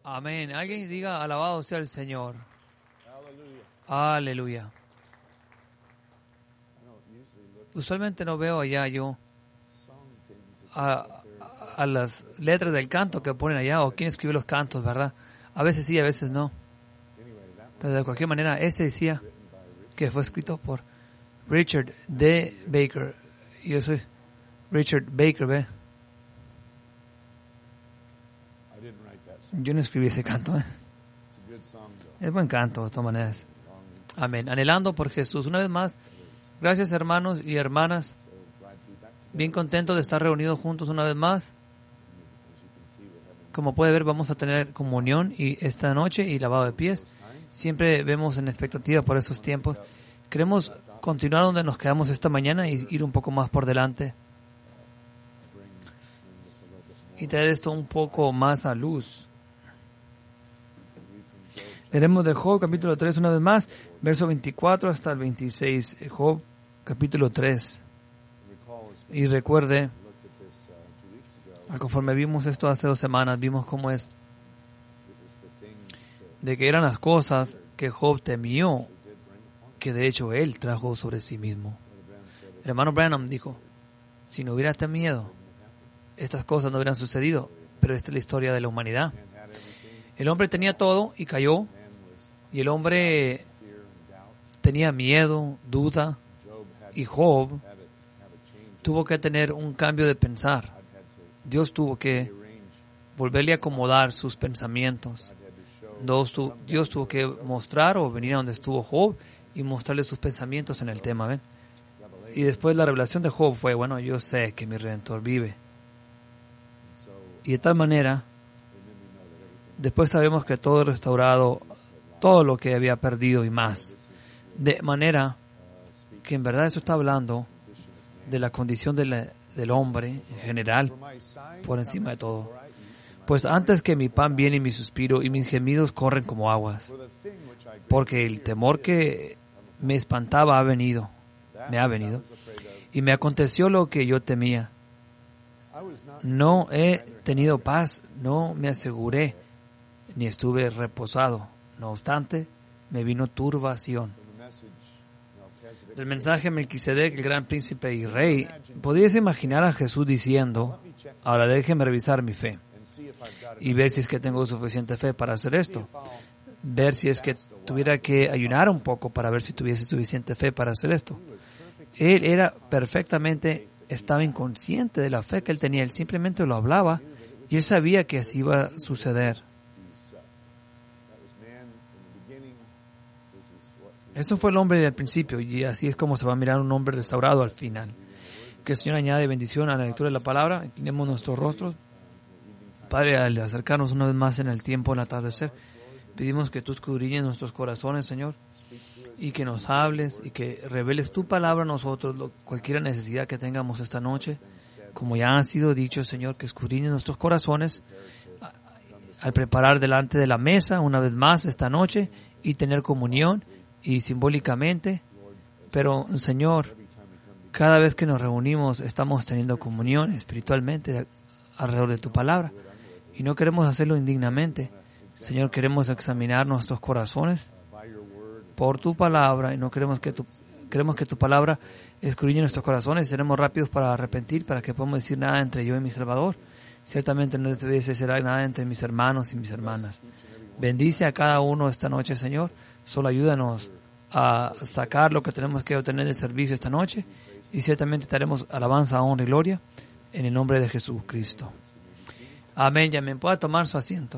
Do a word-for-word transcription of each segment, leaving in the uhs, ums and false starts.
Amén. Alguien diga, alabado sea el Señor. Aleluya. Usualmente no veo allá yo a, a las letras del canto que ponen allá, o quién escribe los cantos, ¿verdad? A veces sí, a veces no. Pero de cualquier manera, ese decía que fue escrito por Richard D. Baker. Yo soy Richard Baker, ¿ve? Yo no escribí ese canto, ¿eh? Es buen canto, de todas maneras. Amén. Anhelando por Jesús. Una vez más, gracias hermanos y hermanas. Bien contento de estar reunidos juntos una vez más. Como puede ver, vamos a tener comunión y esta noche y lavado de pies. Siempre vemos en expectativa por esos tiempos. Queremos continuar donde nos quedamos esta mañana y ir un poco más por delante. Y traer esto un poco más a luz. Leeremos de Job capítulo tres una vez más, verso veinticuatro hasta el veintiséis. Job capítulo tres. Y recuerde, conforme vimos esto hace dos semanas, vimos cómo es de que eran las cosas que Job temió, que de hecho él trajo sobre sí mismo. El hermano Branham dijo, si no hubiera temido, estas cosas no hubieran sucedido, pero esta es la historia de la humanidad. El hombre tenía todo y cayó, y el hombre tenía miedo, duda, y Job tuvo que tener un cambio de pensar. Dios tuvo que volverle a acomodar sus pensamientos. Dios tuvo, Dios tuvo que mostrar o venir a donde estuvo Job y mostrarle sus pensamientos en el tema, ¿ven? Y después la revelación de Job fue, bueno, yo sé que mi Redentor vive. Y de tal manera, después sabemos que todo es restaurado, todo lo que había perdido y más. De manera que en verdad eso está hablando de la condición de la, del hombre en general, por encima de todo. Pues antes que mi pan viene y mi suspiro, y mis gemidos corren como aguas. Porque el temor que me espantaba ha venido, me ha venido, y me aconteció lo que yo temía. No he tenido paz, no me aseguré, ni estuve reposado. No obstante, me vino turbación. Del mensaje de Melquisedec, el gran príncipe y rey, podías imaginar a Jesús diciendo, ahora déjeme revisar mi fe y ver si es que tengo suficiente fe para hacer esto. Ver si es que tuviera que ayunar un poco para ver si tuviese suficiente fe para hacer esto. Él era perfectamente, estaba inconsciente de la fe que él tenía. Él simplemente lo hablaba y él sabía que así iba a suceder. Eso fue el hombre del principio y así es como se va a mirar un hombre restaurado al final. Que el Señor añade bendición a la lectura de la palabra. Inclinemos nuestros rostros. Padre, al acercarnos una vez más en el tiempo, en el atardecer, pedimos que tú escudriñes nuestros corazones, Señor, y que nos hables y que reveles tu palabra a nosotros, lo, cualquier necesidad que tengamos esta noche. Como ya han sido dicho, Señor, que escudriñes nuestros corazones al preparar delante de la mesa una vez más esta noche y tener comunión y simbólicamente, pero Señor, cada vez que nos reunimos estamos teniendo comunión espiritualmente alrededor de tu palabra y no queremos hacerlo indignamente. Señor, queremos examinar nuestros corazones por tu palabra y no queremos que tu, queremos que tu palabra escudriñe nuestros corazones y seremos rápidos para arrepentir, para que podamos decir nada entre yo y mi Salvador. Ciertamente no debiese ser nada entre mis hermanos y mis hermanas. Bendice a cada uno esta noche, Señor. Solo ayúdanos a sacar lo que tenemos que obtener del servicio esta noche y ciertamente te daremos alabanza, honra y gloria en el nombre de Jesucristo. Amén y amén. Pueda tomar su asiento.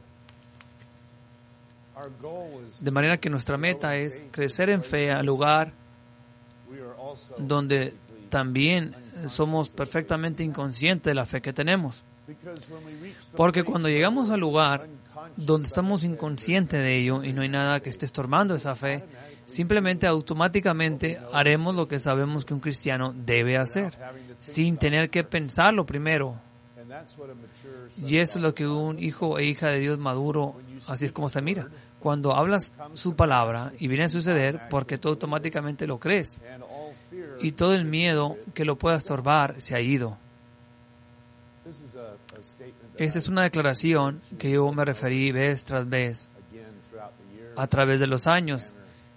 De manera que nuestra meta es crecer en fe al lugar donde también somos perfectamente inconscientes de la fe que tenemos. Porque cuando llegamos al lugar donde estamos inconscientes de ello y no hay nada que esté estorbando esa fe, simplemente automáticamente haremos lo que sabemos que un cristiano debe hacer, sin tener que pensarlo primero. Y eso es lo que un hijo e hija de Dios maduro, así es como se mira. Cuando hablas su palabra y viene a suceder porque tú automáticamente lo crees y todo el miedo que lo pueda estorbar se ha ido. Esta es una declaración que yo me referí vez tras vez a través de los años.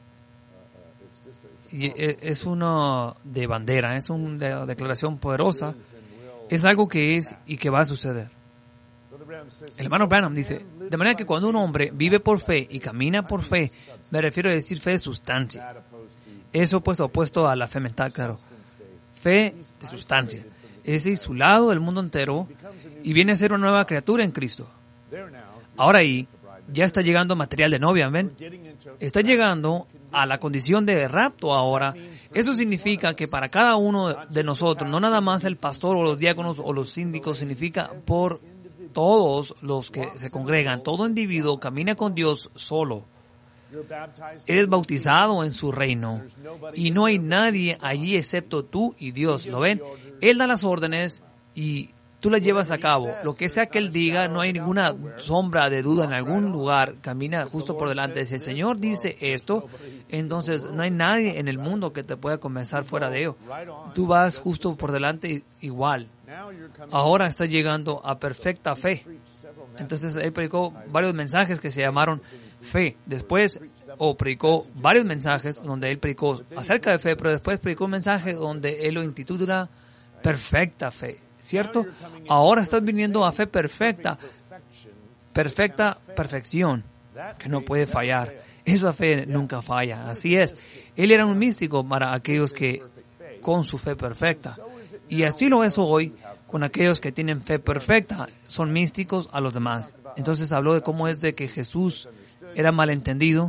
Y es uno de bandera, es una declaración poderosa. Es algo que es y que va a suceder. El hermano Branham dice, de manera que cuando un hombre vive por fe y camina por fe, me refiero a decir fe de sustancia. Eso opuesto, opuesto a la fe mental, claro. Fe de sustancia. Es isolado del mundo entero y viene a ser una nueva criatura en Cristo. Ahora ahí, ya está llegando material de novia, ¿ven? Está llegando a la condición de rapto ahora. Eso significa que para cada uno de nosotros, no nada más el pastor o los diáconos o los síndicos, significa por todos los que se congregan, todo individuo camina con Dios solo. Eres bautizado en su reino y no hay nadie allí excepto tú y Dios. ¿Lo ven? Él da las órdenes y tú las llevas a cabo. Lo que sea que Él diga, no hay ninguna sombra de duda en algún lugar. Camina justo por delante. Si el Señor dice esto, entonces no hay nadie en el mundo que te pueda comenzar fuera de ello. Tú vas justo por delante igual. Ahora está llegando a perfecta fe. Entonces Él predicó varios mensajes que se llamaron fe. Después, o predicó varios mensajes donde Él predicó acerca de fe, pero después predicó un mensaje donde Él lo intitula perfecta fe. ¿Cierto? Ahora estás viniendo a fe perfecta. Perfecta perfección, que no puede fallar. Esa fe nunca falla. Así es. Él era un místico para aquellos que con su fe perfecta. Y así lo es hoy con aquellos que tienen fe perfecta. Son místicos a los demás. Entonces habló de cómo es de que Jesús era malentendido,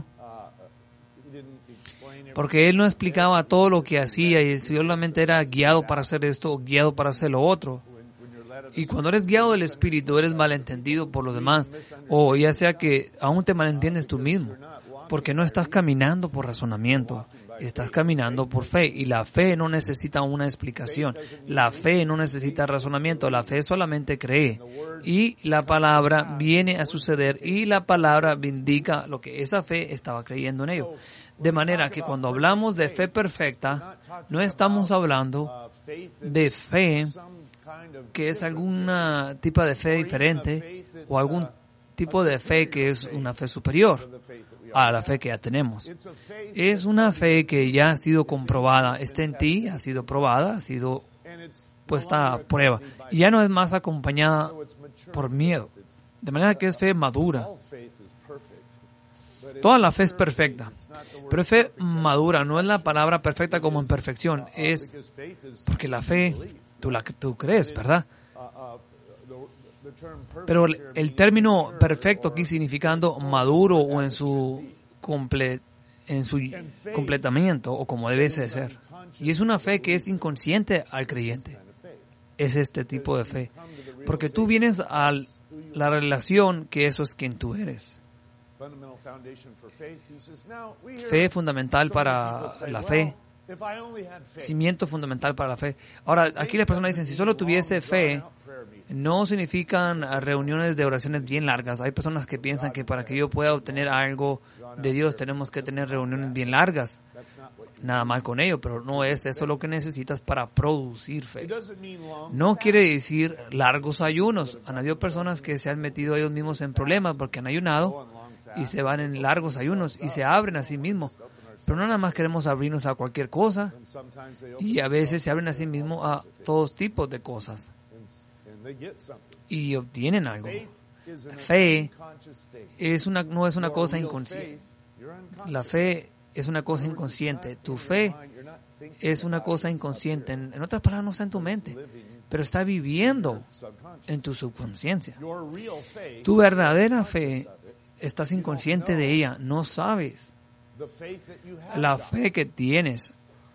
porque Él no explicaba todo lo que hacía y solamente era guiado para hacer esto o guiado para hacer lo otro. Y cuando eres guiado del Espíritu, eres malentendido por los demás, o ya sea que aún te malentiendes tú mismo, porque no estás caminando por razonamiento, estás caminando por fe, y la fe no necesita una explicación, la fe no necesita razonamiento, la fe solamente cree, y la palabra viene a suceder, y la palabra indica lo que esa fe estaba creyendo en ello. De manera que cuando hablamos de fe perfecta, no estamos hablando de fe que es alguna tipo de fe diferente o algún tipo de fe que es una fe superior a la fe que ya tenemos. Es una fe que ya ha sido comprobada, está en ti, ha sido probada, ha sido puesta a prueba. Y ya no es más acompañada por miedo. De manera que es fe madura. Toda la fe es perfecta, pero fe madura no es la palabra perfecta como en perfección, es porque la fe, tú la tú crees, ¿verdad? Pero el, el término perfecto aquí significando maduro o en su comple, en su completamiento o como debe ser. Y es una fe que es inconsciente al creyente. Es este tipo de fe, porque tú vienes a la relación que eso es quien tú eres. Fe fundamental para la fe. Cimiento fundamental para la fe. Ahora, aquí las personas dicen, si solo tuviese fe, no significan reuniones de oraciones bien largas. Hay personas que piensan que para que yo pueda obtener algo de Dios tenemos que tener reuniones bien largas. Nada mal con ello, pero no es eso lo que necesitas para producir fe. No quiere decir largos ayunos. Han habido personas que se han metido ellos mismos en problemas porque han ayunado y se van en largos ayunos y se abren a sí mismos. Pero no nada más queremos abrirnos a cualquier cosa, y a veces se abren a sí mismos a todos tipos de cosas y obtienen algo. Fe es una, no es una cosa inconsciente. La fe es una cosa inconsciente. Tu fe es una cosa inconsciente. En, en otras palabras, no está en tu mente, pero está viviendo en tu subconsciencia. Tu verdadera fe, estás inconsciente de ella, no sabes. La fe que tienes.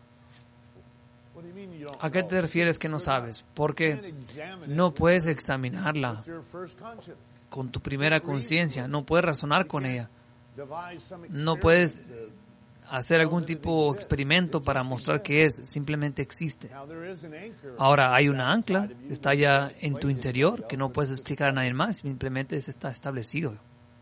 ¿A qué te refieres que no sabes? Porque no puedes examinarla con tu primera conciencia, no puedes razonar con ella, no puedes hacer algún tipo de experimento para mostrar que es, simplemente existe. Ahora hay una ancla, está ya en tu interior, que no puedes explicar a nadie más, simplemente está establecido.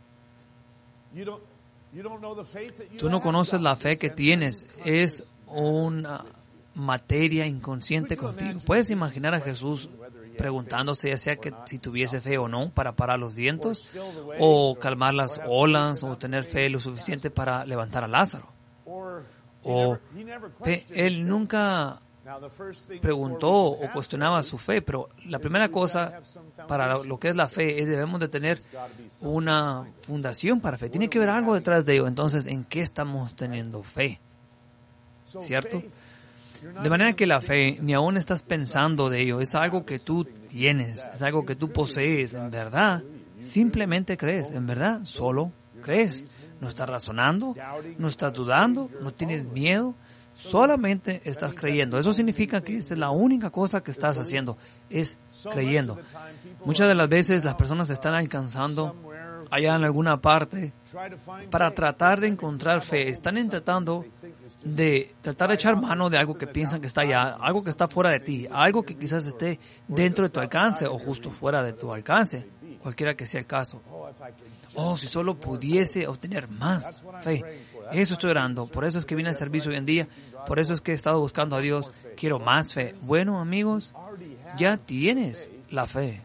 Tú no conoces la fe que tienes, es una materia inconsciente contigo. Puedes imaginar a Jesús preguntándose ya sea que si tuviese fe o no para parar los vientos, o calmar las olas, o tener fe lo suficiente para levantar a Lázaro. O fe, él nunca preguntó o cuestionaba su fe, pero la primera cosa para lo que es la fe es debemos de tener una fundación para fe. Tiene que haber algo detrás de ello. Entonces, ¿en qué estamos teniendo fe? ¿Cierto? De manera que la fe, ni aún estás pensando de ello, es algo que tú tienes, es algo que tú posees, en verdad, simplemente crees, en verdad, solo crees. No estás razonando, no estás dudando, no tienes miedo, solamente estás creyendo. Eso significa que esa es la única cosa que estás haciendo, es creyendo. Muchas de las veces las personas están alcanzando allá en alguna parte para tratar de encontrar fe. Están tratando de tratar de echar mano de algo que piensan que está allá, algo que está fuera de ti, algo que quizás esté dentro de tu alcance o justo fuera de tu alcance, cualquiera que sea el caso. Oh, si solo pudiese obtener más fe. Eso estoy orando. Por eso es que vine al servicio hoy en día. Por eso es que he estado buscando a Dios. Quiero más fe. Bueno, amigos, ya tienes la fe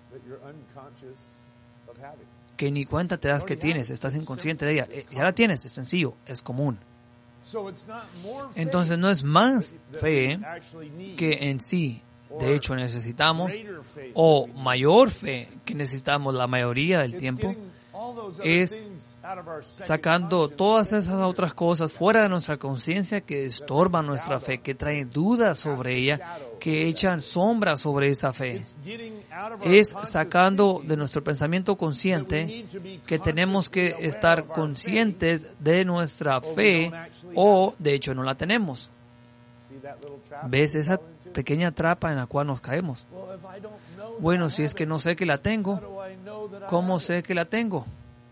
que ni cuenta te das que tienes. Estás inconsciente de ella. Ya la tienes. Es sencillo. Es común. Entonces no es más fe que en sí, de hecho, necesitamos, o mayor fe que necesitamos la mayoría del tiempo, es sacando todas esas otras cosas fuera de nuestra conciencia que estorban nuestra fe, que traen dudas sobre ella, que echan sombra sobre esa fe. Es sacando de nuestro pensamiento consciente que tenemos que estar conscientes de nuestra fe o, de hecho, no la tenemos. ¿Ves esa pequeña trampa en la cual nos caemos? Bueno, si es que no sé que la tengo, ¿cómo sé que la tengo?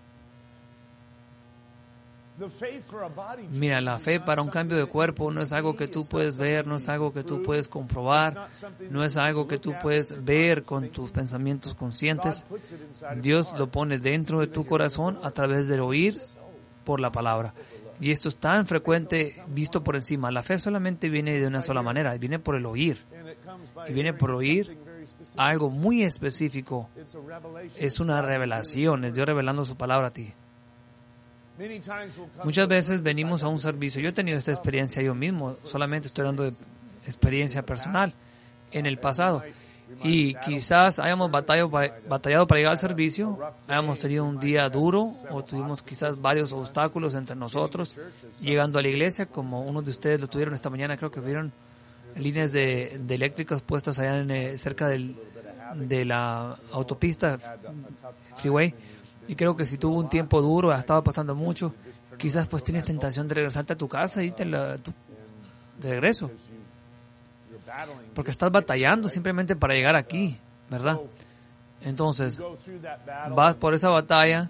Mira, la fe para un cambio de cuerpo no es algo que tú puedes ver, no es algo que tú puedes comprobar, no es algo que tú puedes ver con tus pensamientos conscientes. Dios lo pone dentro de tu corazón a través del oír por la palabra. Y esto es tan frecuente visto por encima. La fe solamente viene de una sola manera, viene por el oír. Y viene por oír algo muy específico. Es una revelación, es Dios revelando su palabra a ti. Muchas veces venimos a un servicio. Yo he tenido esta experiencia yo mismo, solamente estoy hablando de experiencia personal en el pasado. Y quizás hayamos batallado para, batallado para llegar al servicio, hayamos tenido un día duro o tuvimos quizás varios obstáculos entre nosotros llegando a la iglesia, como uno de ustedes lo tuvieron esta mañana. Creo que vieron líneas de, de eléctricas puestas allá en, eh, cerca del, de la autopista freeway. Y creo que si tuvo un tiempo duro, estaba pasando mucho, quizás pues tienes tentación de regresarte a tu casa y irte la, tu, de regreso. Porque estás batallando simplemente para llegar aquí, ¿verdad? Entonces, vas por esa batalla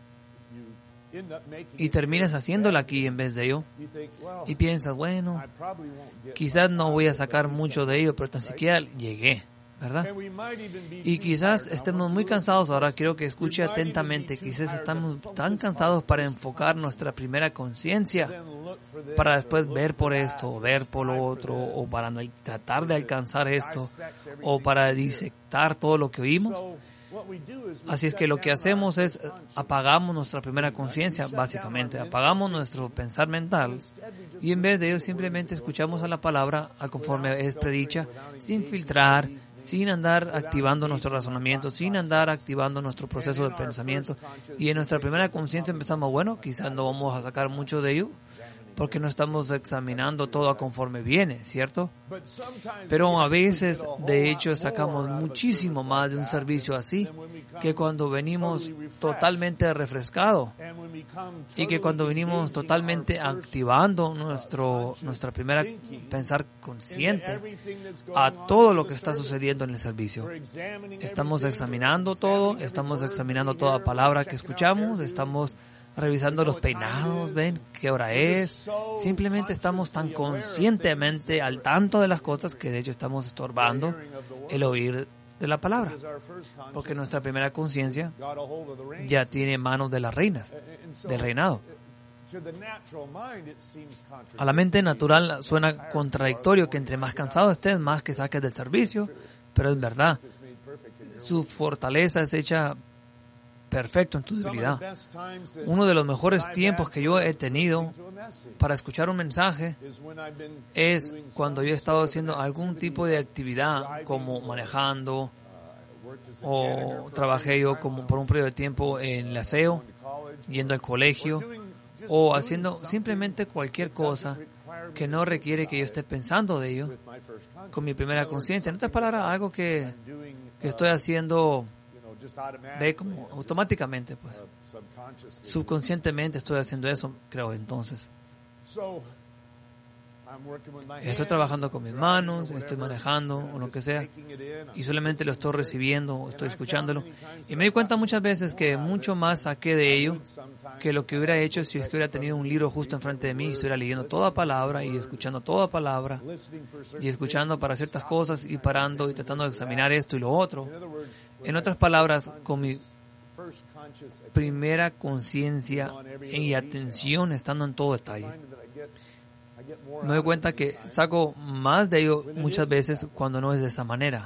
y terminas haciéndola aquí en vez de ello. Y piensas, bueno, quizás no voy a sacar mucho de ello, pero tan siquiera llegué, ¿verdad? Y quizás estemos muy cansados ahora. Quiero que escuche atentamente. Quizás estamos tan cansados para enfocar nuestra primera conciencia, para después ver por esto, o ver por lo otro, o para no, tratar de alcanzar esto, o para disectar todo lo que oímos. Así es que lo que hacemos es apagamos nuestra primera conciencia, básicamente, apagamos nuestro pensar mental y en vez de ello simplemente escuchamos a la palabra a conforme es predicha, sin filtrar, sin andar activando nuestro razonamiento, sin andar activando nuestro proceso de pensamiento. Y en nuestra primera conciencia empezamos, bueno, quizás no vamos a sacar mucho de ello, porque no estamos examinando todo a conforme viene, ¿cierto? Pero a veces, de hecho, sacamos muchísimo más de un servicio así que cuando venimos totalmente refrescados y que cuando venimos totalmente activando nuestro nuestra primera pensar consciente a todo lo que está sucediendo en el servicio. Estamos examinando todo, estamos examinando toda palabra que escuchamos, estamos revisando los peinados, ven qué hora es. Simplemente estamos tan conscientemente al tanto de las cosas que de hecho estamos estorbando el oír de la palabra, porque nuestra primera conciencia ya tiene manos de las reinas, del reinado. A la mente natural suena contradictorio que entre más cansado estés, más que saques del servicio, pero es verdad. su fortaleza es hecha perfecto en tu debilidad. Uno de los mejores tiempos que yo he tenido para escuchar un mensaje es cuando yo he estado haciendo algún tipo de actividad, como manejando, o trabajé yo como por un periodo de tiempo en el aseo, yendo al colegio, o haciendo simplemente cualquier cosa que no requiere que yo esté pensando de ello con mi primera conciencia. En otras palabras, algo que, que estoy haciendo ve como automáticamente, pues subconscientemente estoy haciendo eso, creo. Entonces estoy trabajando con mis manos, estoy manejando o lo que sea, y solamente lo estoy recibiendo, estoy escuchándolo, y me di cuenta muchas veces que mucho más saqué de ello que lo que hubiera hecho si es que hubiera tenido un libro justo enfrente de mí y estuviera leyendo toda palabra y escuchando toda palabra y escuchando para ciertas cosas y parando y tratando de examinar esto y lo otro. En otras palabras, con mi primera conciencia y atención estando en todo detalle, me doy cuenta que saco más de ello muchas veces cuando no es de esa manera.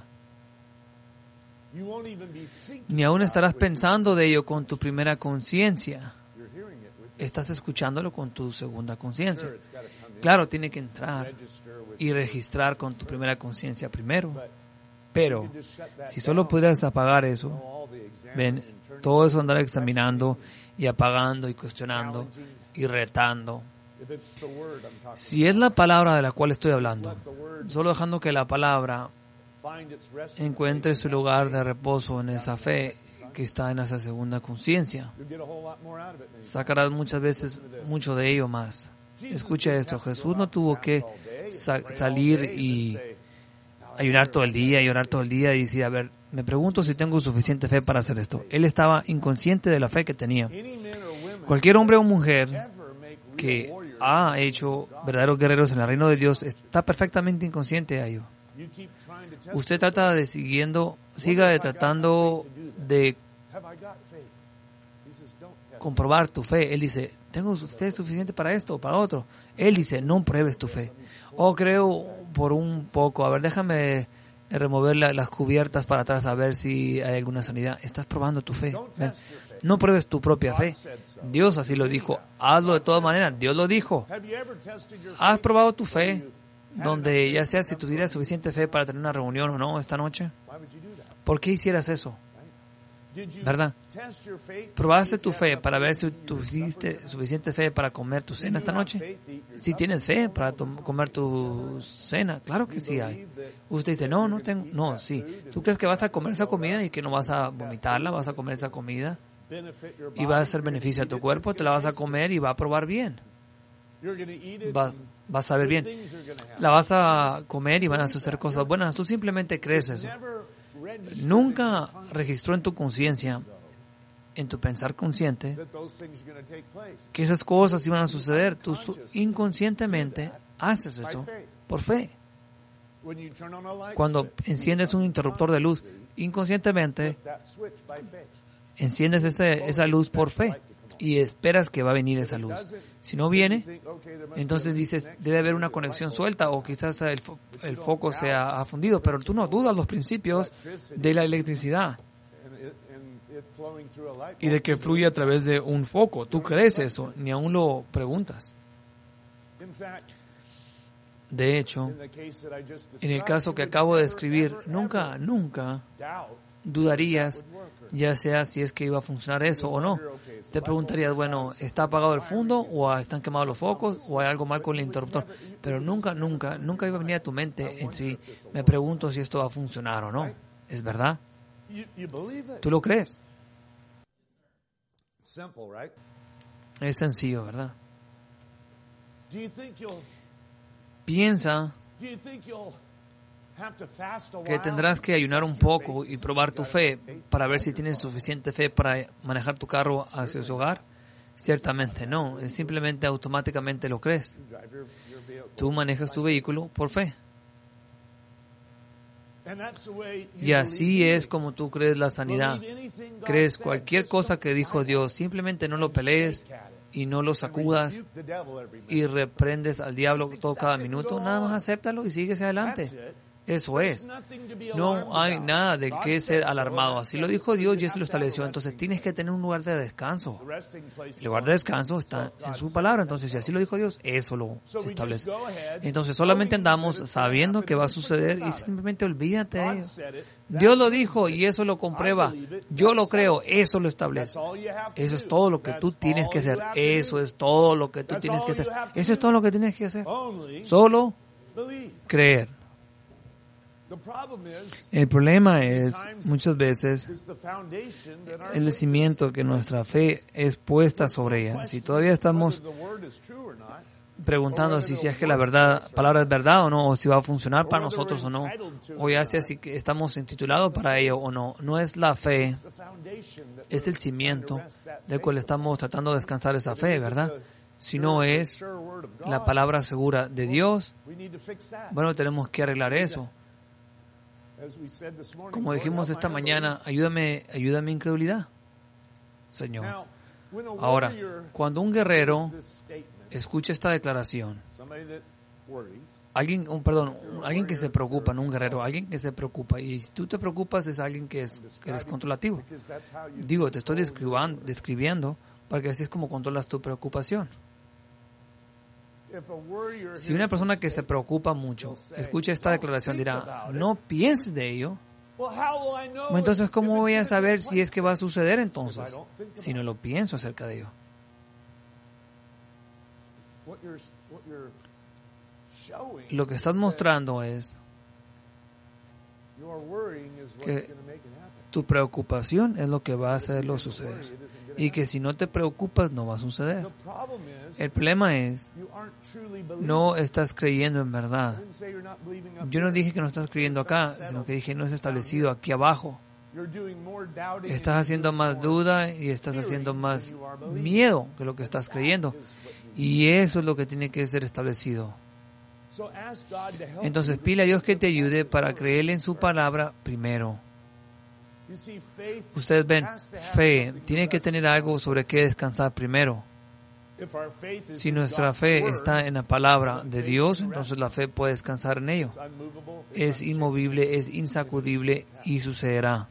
Ni aún estarás pensando de ello con tu primera conciencia. Estás escuchándolo con tu segunda conciencia. Claro, tiene que entrar y registrar con tu primera conciencia primero. Pero si solo pudieras apagar eso, ven, todo eso andar examinando y apagando y cuestionando y retando. Si es la palabra de la cual estoy hablando, solo dejando que la palabra encuentre su lugar de reposo en esa fe que está en esa segunda conciencia, sacarás muchas veces mucho de ello más. Escucha esto, Jesús no tuvo que sa- salir y ayunar todo el día y orar todo el día y decir, a ver, me pregunto si tengo suficiente fe para hacer esto. Él estaba inconsciente de la fe que tenía. Cualquier hombre o mujer que ha hecho verdaderos guerreros en el reino de Dios está perfectamente inconsciente de ello. Usted trata de siguiendo, siga de tratando de comprobar tu fe. Él dice, ¿tengo fe suficiente para esto o para otro? Él dice, no pruebes tu fe. Oh, creo por un poco, a ver, déjame remover la, las cubiertas para atrás a ver si hay alguna sanidad. Estás probando tu fe. Ven. No pruebes tu propia fe. Dios así lo dijo. Hazlo de todas maneras. Dios lo dijo. ¿Has probado tu fe? Donde ya sea si tuvieras suficiente fe para tener una reunión o no esta noche. ¿Por qué hicieras eso? ¿Verdad? ¿Probaste tu fe para ver si tuviste suficiente fe para comer tu cena esta noche? Si tienes fe para to- comer tu cena, claro que sí hay. Usted dice, no, no tengo, no, sí. ¿Tú crees que vas a comer esa comida y que no vas a vomitarla? ¿Vas a comer esa comida y va a hacer beneficio a tu cuerpo? Te la vas a comer y va a probar bien. Va, vas a ver bien. La vas a comer y van a suceder cosas buenas. Tú simplemente crees eso. Nunca registró en tu conciencia, en tu pensar consciente, que esas cosas iban a suceder. Tú su- inconscientemente haces eso por fe. Cuando enciendes un interruptor de luz, inconscientemente enciendes ese, esa luz por fe y esperas que va a venir esa luz. Si no viene, entonces dices, debe haber una conexión suelta o quizás el, fo- el foco se ha, ha fundido, pero tú no dudas los principios de la electricidad y de que fluye a través de un foco. Tú crees eso, ni aún lo preguntas. De hecho, en el caso que acabo de describir, nunca, nunca dudarías, ya sea si es que iba a funcionar eso o no. Te preguntarías, bueno, ¿está apagado el fondo o están quemados los focos o hay algo mal con el interruptor? Pero nunca, nunca, nunca iba a venir a tu mente en sí, me pregunto si esto va a funcionar o no. ¿Es verdad? ¿Tú lo crees? Es sencillo, ¿verdad? Piensa que tendrás que ayunar un poco y probar tu fe para ver si tienes suficiente fe para manejar tu carro hacia su hogar. Ciertamente no, es simplemente automáticamente lo crees. Tú manejas tu vehículo por fe. Y así es como tú crees la sanidad. Crees cualquier cosa que dijo Dios, simplemente no lo pelees y no lo sacudas y reprendes al diablo todo cada minuto. Nada más acéptalo y sigues adelante. Eso es. No hay nada del que ser alarmado. Así lo dijo Dios y eso lo estableció. Entonces tienes que tener un lugar de descanso. El lugar de descanso está en su palabra. Entonces, si así lo dijo Dios, eso lo establece. Entonces solamente andamos sabiendo que va a suceder y simplemente olvídate de ello. Dios lo dijo y eso lo comprueba. Yo lo creo, eso lo establece. Eso es todo lo que tú tienes que hacer. Eso es todo lo que tú tienes que hacer. Eso es todo lo que tienes que hacer. Solo creer. El problema es, muchas veces, el cimiento que nuestra fe es puesta sobre ella. Si todavía estamos preguntando si, si es que la verdad, palabra es verdad o no, o si va a funcionar para nosotros o no, o ya sea si estamos intitulados para ello o no, no es la fe, es el cimiento del cual estamos tratando de descansar esa fe, ¿verdad? Si no es la palabra segura de Dios, bueno, tenemos que arreglar eso. Como dijimos esta mañana, ayúdame, ayúdame incredulidad, Señor. Ahora, cuando un guerrero escucha esta declaración, alguien, un, perdón, alguien que se preocupa, no un guerrero, alguien que se preocupa, y si tú te preocupas es alguien que, es, que eres controlativo. Digo, te estoy describiendo, describiendo porque así es como controlas tu preocupación. Si una persona que se preocupa mucho escucha esta declaración, dirá, no pienses de ello. Bueno, entonces, ¿cómo voy a saber si es que va a suceder entonces? Si no lo pienso acerca de ello. Lo que estás mostrando es que tu preocupación es lo que va a hacerlo suceder. Y que si no te preocupas, no va a suceder. El problema es, no estás creyendo en verdad. Yo no dije que no estás creyendo acá, sino que dije no es establecido aquí abajo. Estás haciendo más duda y estás haciendo más miedo que lo que estás creyendo. Y eso es lo que tiene que ser establecido. Entonces, pide a Dios que te ayude para creerle en su palabra primero. Ustedes ven, fe tiene que tener algo sobre qué descansar primero. Si nuestra fe está en la palabra de Dios, entonces la fe puede descansar en ello. Es inmovible, es insacudible y sucederá.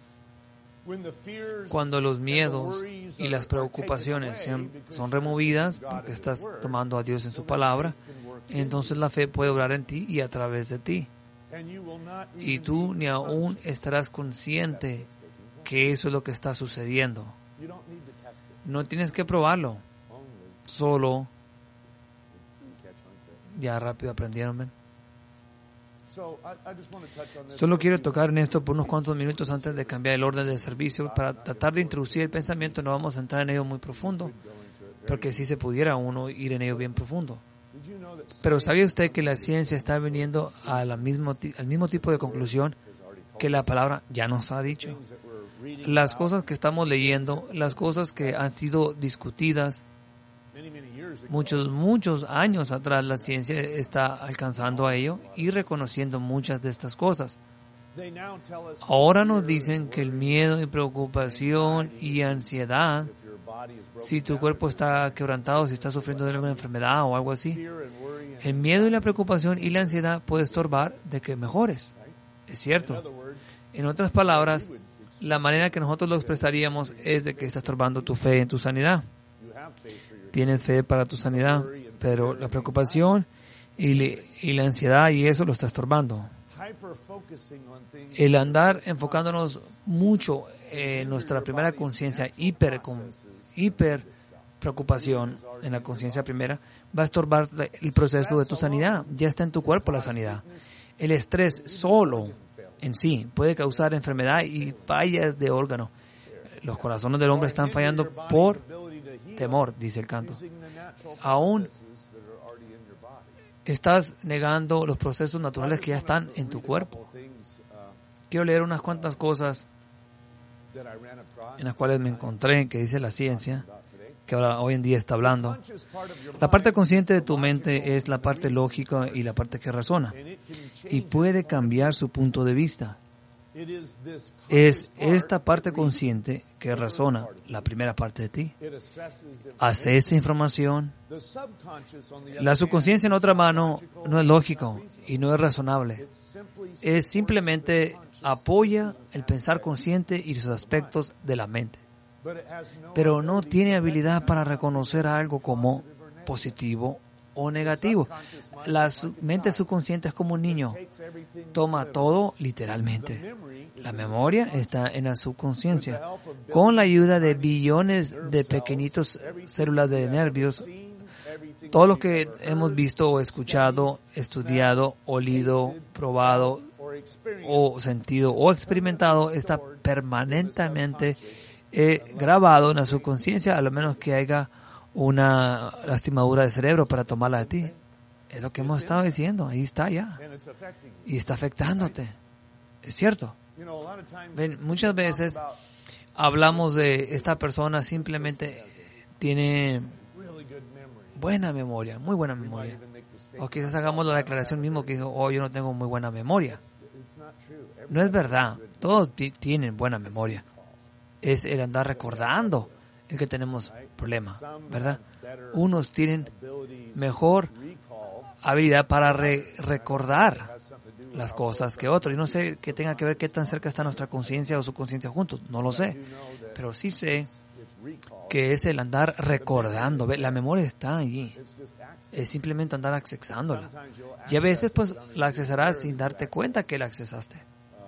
Cuando los miedos y las preocupaciones son removidas, porque estás tomando a Dios en su palabra, entonces la fe puede obrar en ti y a través de ti. Y tú ni aún estarás consciente que eso es lo que está sucediendo. No tienes que probarlo. Solo, ya rápido aprendieron, ¿ven? Solo quiero tocar en esto por unos cuantos minutos antes de cambiar el orden del servicio para tratar de introducir el pensamiento. No vamos a entrar en ello muy profundo, porque si se pudiera uno ir en ello bien profundo. Pero ¿sabía usted que la ciencia está viniendo a la mismo, al mismo tipo de conclusión que la palabra ya nos ha dicho? Las cosas que estamos leyendo, las cosas que han sido discutidas muchos, muchos años atrás, la ciencia está alcanzando a ello y reconociendo muchas de estas cosas. Ahora nos dicen que el miedo y preocupación y ansiedad, si tu cuerpo está quebrantado, si estás sufriendo de alguna enfermedad o algo así, el miedo y la preocupación y la ansiedad puede estorbar de que mejores. Es cierto. En otras palabras, la manera que nosotros lo expresaríamos es de que está estorbando tu fe en tu sanidad. Tienes fe para tu sanidad, pero la preocupación y, le, y la ansiedad y eso lo está estorbando. El andar enfocándonos mucho en nuestra primera conciencia, hiper, hiper preocupación en la conciencia primera, va a estorbar el proceso de tu sanidad. Ya está en tu cuerpo la sanidad. El estrés solo en sí puede causar enfermedad y fallas de órgano. Los corazones del hombre están fallando por temor, dice el canto. Aún estás negando los procesos naturales que ya están en tu cuerpo. Quiero leer unas cuantas cosas en las cuales me encontré, que dice la ciencia, que ahora hoy en día está hablando. La parte consciente de tu mente es la parte lógica y la parte que razona, y puede cambiar su punto de vista. Es esta parte consciente que razona la primera parte de ti. Hace esa información. La subconsciencia, en otra mano, no es lógico y no es razonable. Es simplemente apoya el pensar consciente y sus aspectos de la mente. Pero no tiene habilidad para reconocer algo como positivo o negativo. La mente subconsciente es como un niño. Toma todo literalmente. La memoria está en la subconsciencia. Con la ayuda de billones de pequeñitos células de nervios, todo lo que hemos visto o escuchado, estudiado, olido, probado o sentido o experimentado está permanentemente eh, grabado en la subconsciencia, a lo menos que haya una lastimadura de cerebro para tomarla de ti. Es lo que hemos estado diciendo. Ahí está ya. Y está afectándote. Es cierto. Ven, muchas veces hablamos de esta persona simplemente tiene buena memoria, muy buena memoria. O quizás hagamos la declaración mismo que dijo, oh, yo no tengo muy buena memoria. No es verdad. Todos tienen buena memoria. Es el andar recordando el que tenemos problema, ¿verdad? Unos tienen mejor habilidad para re- recordar las cosas que otros. Y no sé qué tenga que ver qué tan cerca está nuestra conciencia o su conciencia juntos. No lo sé. Pero sí sé que es el andar recordando. ¿Ve? La memoria está allí. Es simplemente andar accesándola. Y a veces pues la accesarás sin darte cuenta que la accesaste.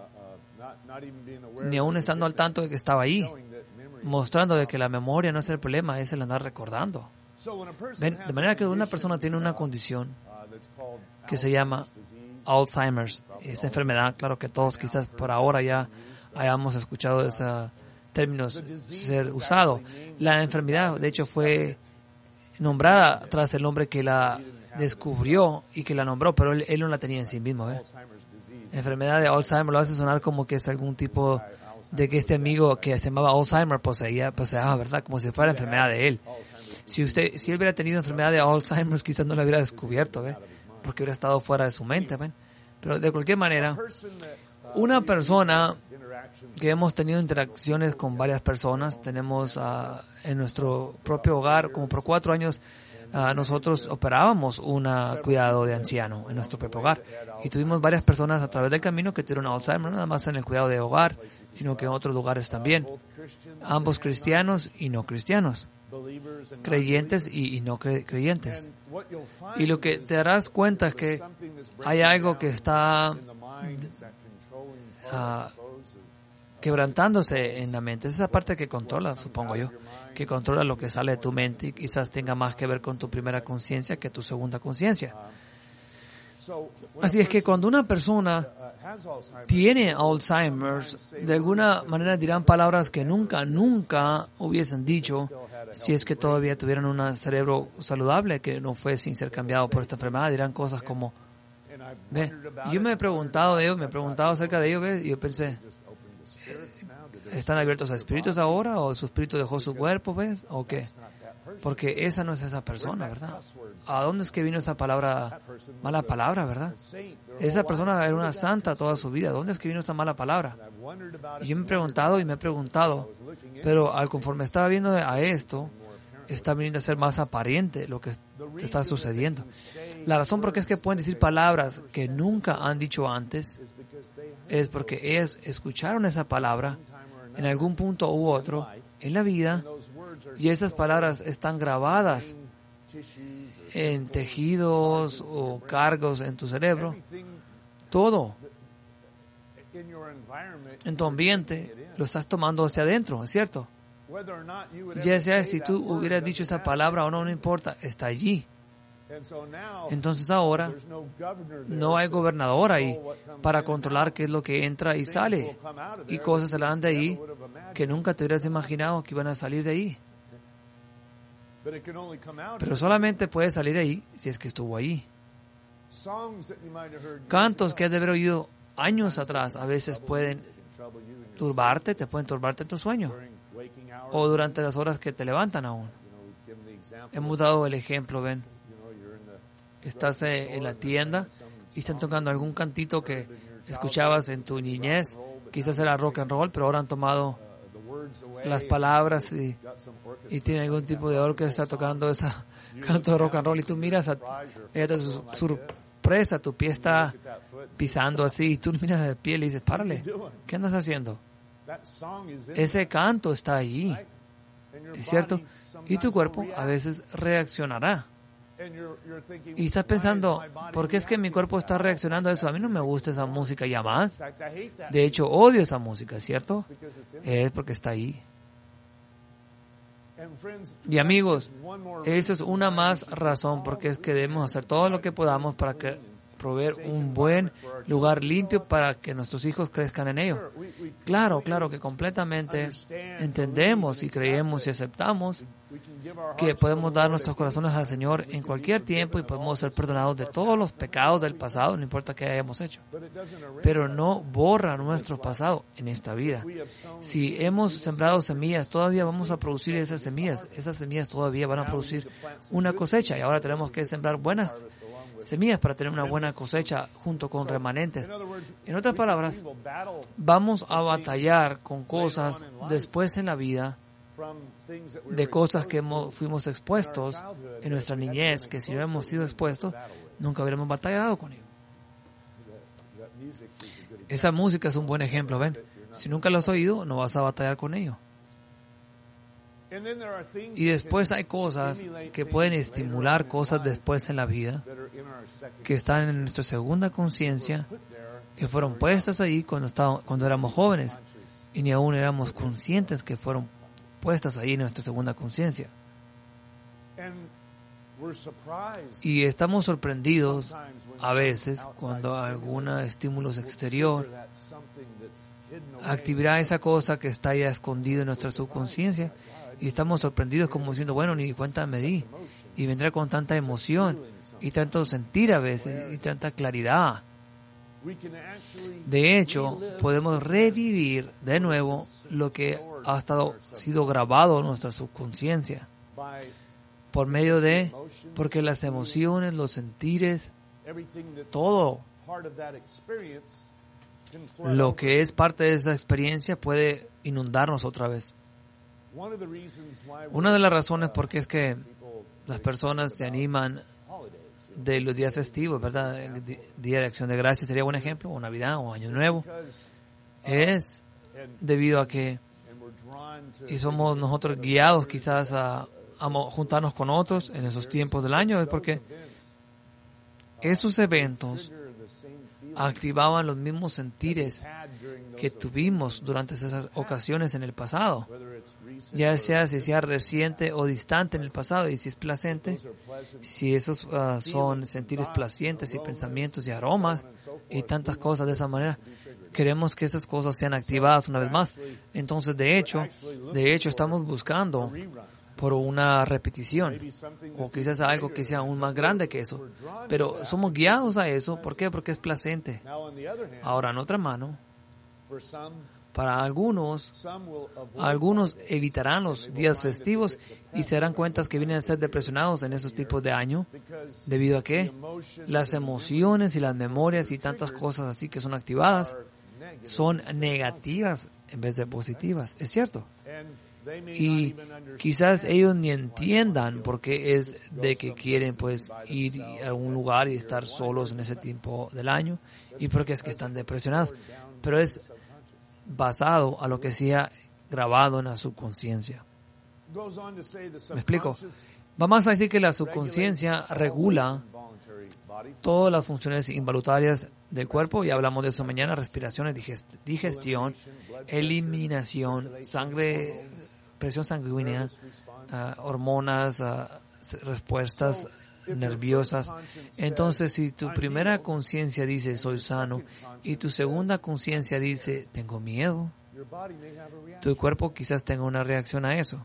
Ni aún estando al tanto de que estaba ahí. Mostrando de que la memoria no es el problema, es el andar recordando. Ven, de manera que una persona tiene una condición que se llama Alzheimer's. Esa enfermedad, claro que todos quizás por ahora ya hayamos escuchado ese término ser usado. La enfermedad, de hecho, fue nombrada tras el hombre que la descubrió y que la nombró, pero él, él no la tenía en sí mismo. ¿eh? La enfermedad de Alzheimer lo hace sonar como que es algún tipo de que este amigo que se llamaba Alzheimer poseía, poseía, ¿verdad? Como si fuera la enfermedad de él. Si usted, si él hubiera tenido enfermedad de Alzheimer, quizás no la hubiera descubierto, ¿ve? Porque hubiera estado fuera de su mente, ¿ven? Pero de cualquier manera, una persona que hemos tenido interacciones con varias personas, tenemos uh, en nuestro propio hogar, como por cuatro años, Uh, nosotros operábamos un cuidado de anciano en nuestro propio hogar y tuvimos varias personas a través del camino que tuvieron Alzheimer, no nada más en el cuidado de hogar, sino que en otros lugares también. Ambos cristianos y no cristianos, creyentes y, y no cre- creyentes. Y lo que te darás cuenta es que hay algo que está uh, quebrantándose en la mente. Es esa parte que controla, supongo yo, que controla lo que sale de tu mente y quizás tenga más que ver con tu primera conciencia que tu segunda conciencia. Así es que cuando una persona tiene Alzheimer's, de alguna manera dirán palabras que nunca, nunca hubiesen dicho si es que todavía tuvieran un cerebro saludable que no fue sin ser cambiado por esta enfermedad. Dirán cosas como, ve, yo me he preguntado de ellos, me he preguntado acerca de ellos, ve, y yo pensé, ¿están abiertos a espíritus ahora o su espíritu dejó su cuerpo, ves? ¿O qué? Porque esa no es esa persona, ¿verdad? ¿A dónde es que vino esa palabra, mala palabra, verdad? Esa persona era una santa toda su vida. ¿Dónde es que vino esa mala palabra? Y yo me he preguntado y me he preguntado, pero al conforme estaba viendo a esto, está viniendo a ser más aparente lo que está sucediendo. La razón por qué es que pueden decir palabras que nunca han dicho antes es porque ellos escucharon esa palabra en algún punto u otro en la vida y esas palabras están grabadas en tejidos o cargos en tu cerebro. Todo en tu ambiente lo estás tomando hacia adentro, ¿es cierto? Ya sea si tú hubieras dicho esa palabra o no, no importa, está allí. Entonces ahora no hay gobernador ahí para controlar qué es lo que entra y sale. Y cosas salen de ahí que nunca te hubieras imaginado que iban a salir de ahí. Pero solamente puede salir ahí si es que estuvo ahí. Cantos que has de haber oído años atrás a veces pueden turbarte, te pueden turbarte en tu sueño o durante las horas que te levantan aún. Hemos dado el ejemplo, ven. Estás en la tienda y están tocando algún cantito que escuchabas en tu niñez quizás era rock and roll, pero ahora han tomado las palabras y, y tienen algún tipo de orquesta tocando ese canto de rock and roll y tú miras a ella te su- sorpresa, tu pie está pisando así y tú miras el pie y le dices, párale, ¿qué andas haciendo? Ese canto está allí, ¿es cierto? Y tu cuerpo a veces reaccionará. Y estás pensando, ¿por qué es que mi cuerpo está reaccionando a eso? A mí no me gusta esa música ya más. De hecho, odio esa música, ¿cierto? Es porque está ahí. Y amigos, eso es una más razón porque es que debemos hacer todo lo que podamos para que proveer un buen lugar limpio para que nuestros hijos crezcan en ello. Claro, claro que completamente entendemos y creemos y aceptamos que podemos dar nuestros corazones al Señor en cualquier tiempo y podemos ser perdonados de todos los pecados del pasado, no importa qué hayamos hecho. Pero no borra nuestro pasado en esta vida. Si hemos sembrado semillas, todavía vamos a producir esas semillas. Esas semillas todavía van a producir una cosecha y ahora tenemos que sembrar buenas semillas para tener una buena cosecha junto con remanentes. En otras palabras, vamos a batallar con cosas después en la vida, de cosas que hemos, fuimos expuestos en nuestra niñez, que si no hemos sido expuestos, nunca hubiéramos batallado con ello. Esa música es un buen ejemplo, ¿ven? Si nunca lo has oído, no vas a batallar con ello. Y después hay cosas que pueden estimular cosas después en la vida, que están en nuestra segunda conciencia, que fueron puestas ahí cuando, estábamos, cuando éramos jóvenes, y ni aún éramos conscientes que fueron puestas ahí en nuestra segunda conciencia. Y estamos sorprendidos a veces cuando algún estímulo exterior activará esa cosa que está ya escondida en nuestra subconsciencia y estamos sorprendidos como diciendo, bueno, ni cuenta me di. Y vendrá con tanta emoción y tanto sentir a veces y tanta claridad. De hecho, podemos revivir de nuevo lo que ha estado sido grabado en nuestra subconsciencia por medio de, porque las emociones, los sentires, todo lo que es parte de esa experiencia puede inundarnos otra vez. Una de las razones por qué es que las personas se animan de los días festivos, ¿verdad? El Día de Acción de Gracias sería un ejemplo, o Navidad, o Año Nuevo, es debido a que, y somos nosotros guiados quizás a, a juntarnos con otros en esos tiempos del año, es porque esos eventos activaban los mismos sentires que tuvimos durante esas ocasiones en el pasado, ya sea si sea reciente o distante en el pasado, y si es placente, si esos uh, son sentires placientes y pensamientos y aromas y tantas cosas de esa manera, queremos que esas cosas sean activadas una vez más. Entonces, de hecho, de hecho estamos buscando por una repetición, o quizás algo que sea aún más grande que eso, pero somos guiados a eso. ¿Por qué? Porque es placente. Ahora, en otra mano, para algunos, algunos evitarán los días festivos y se darán cuenta que vienen a ser depresionados en esos tipos de año, debido a que las emociones y las memorias y tantas cosas así que son activadas son negativas en vez de positivas. ¿Es cierto? Y quizás ellos ni entiendan por qué es de que quieren pues ir a algún lugar y estar solos en ese tiempo del año y porque es que están depresionados. Pero es basado a lo que sea grabado en la subconsciencia. ¿Me explico? Vamos a decir que la subconsciencia regula todas las funciones involuntarias del cuerpo, y hablamos de eso mañana: respiración, digestión, eliminación, sangre, presión sanguínea, uh, hormonas, uh, respuestas nerviosas. Entonces, si tu primera conciencia dice soy sano y tu segunda conciencia dice tengo miedo, tu cuerpo quizás tenga una reacción a eso.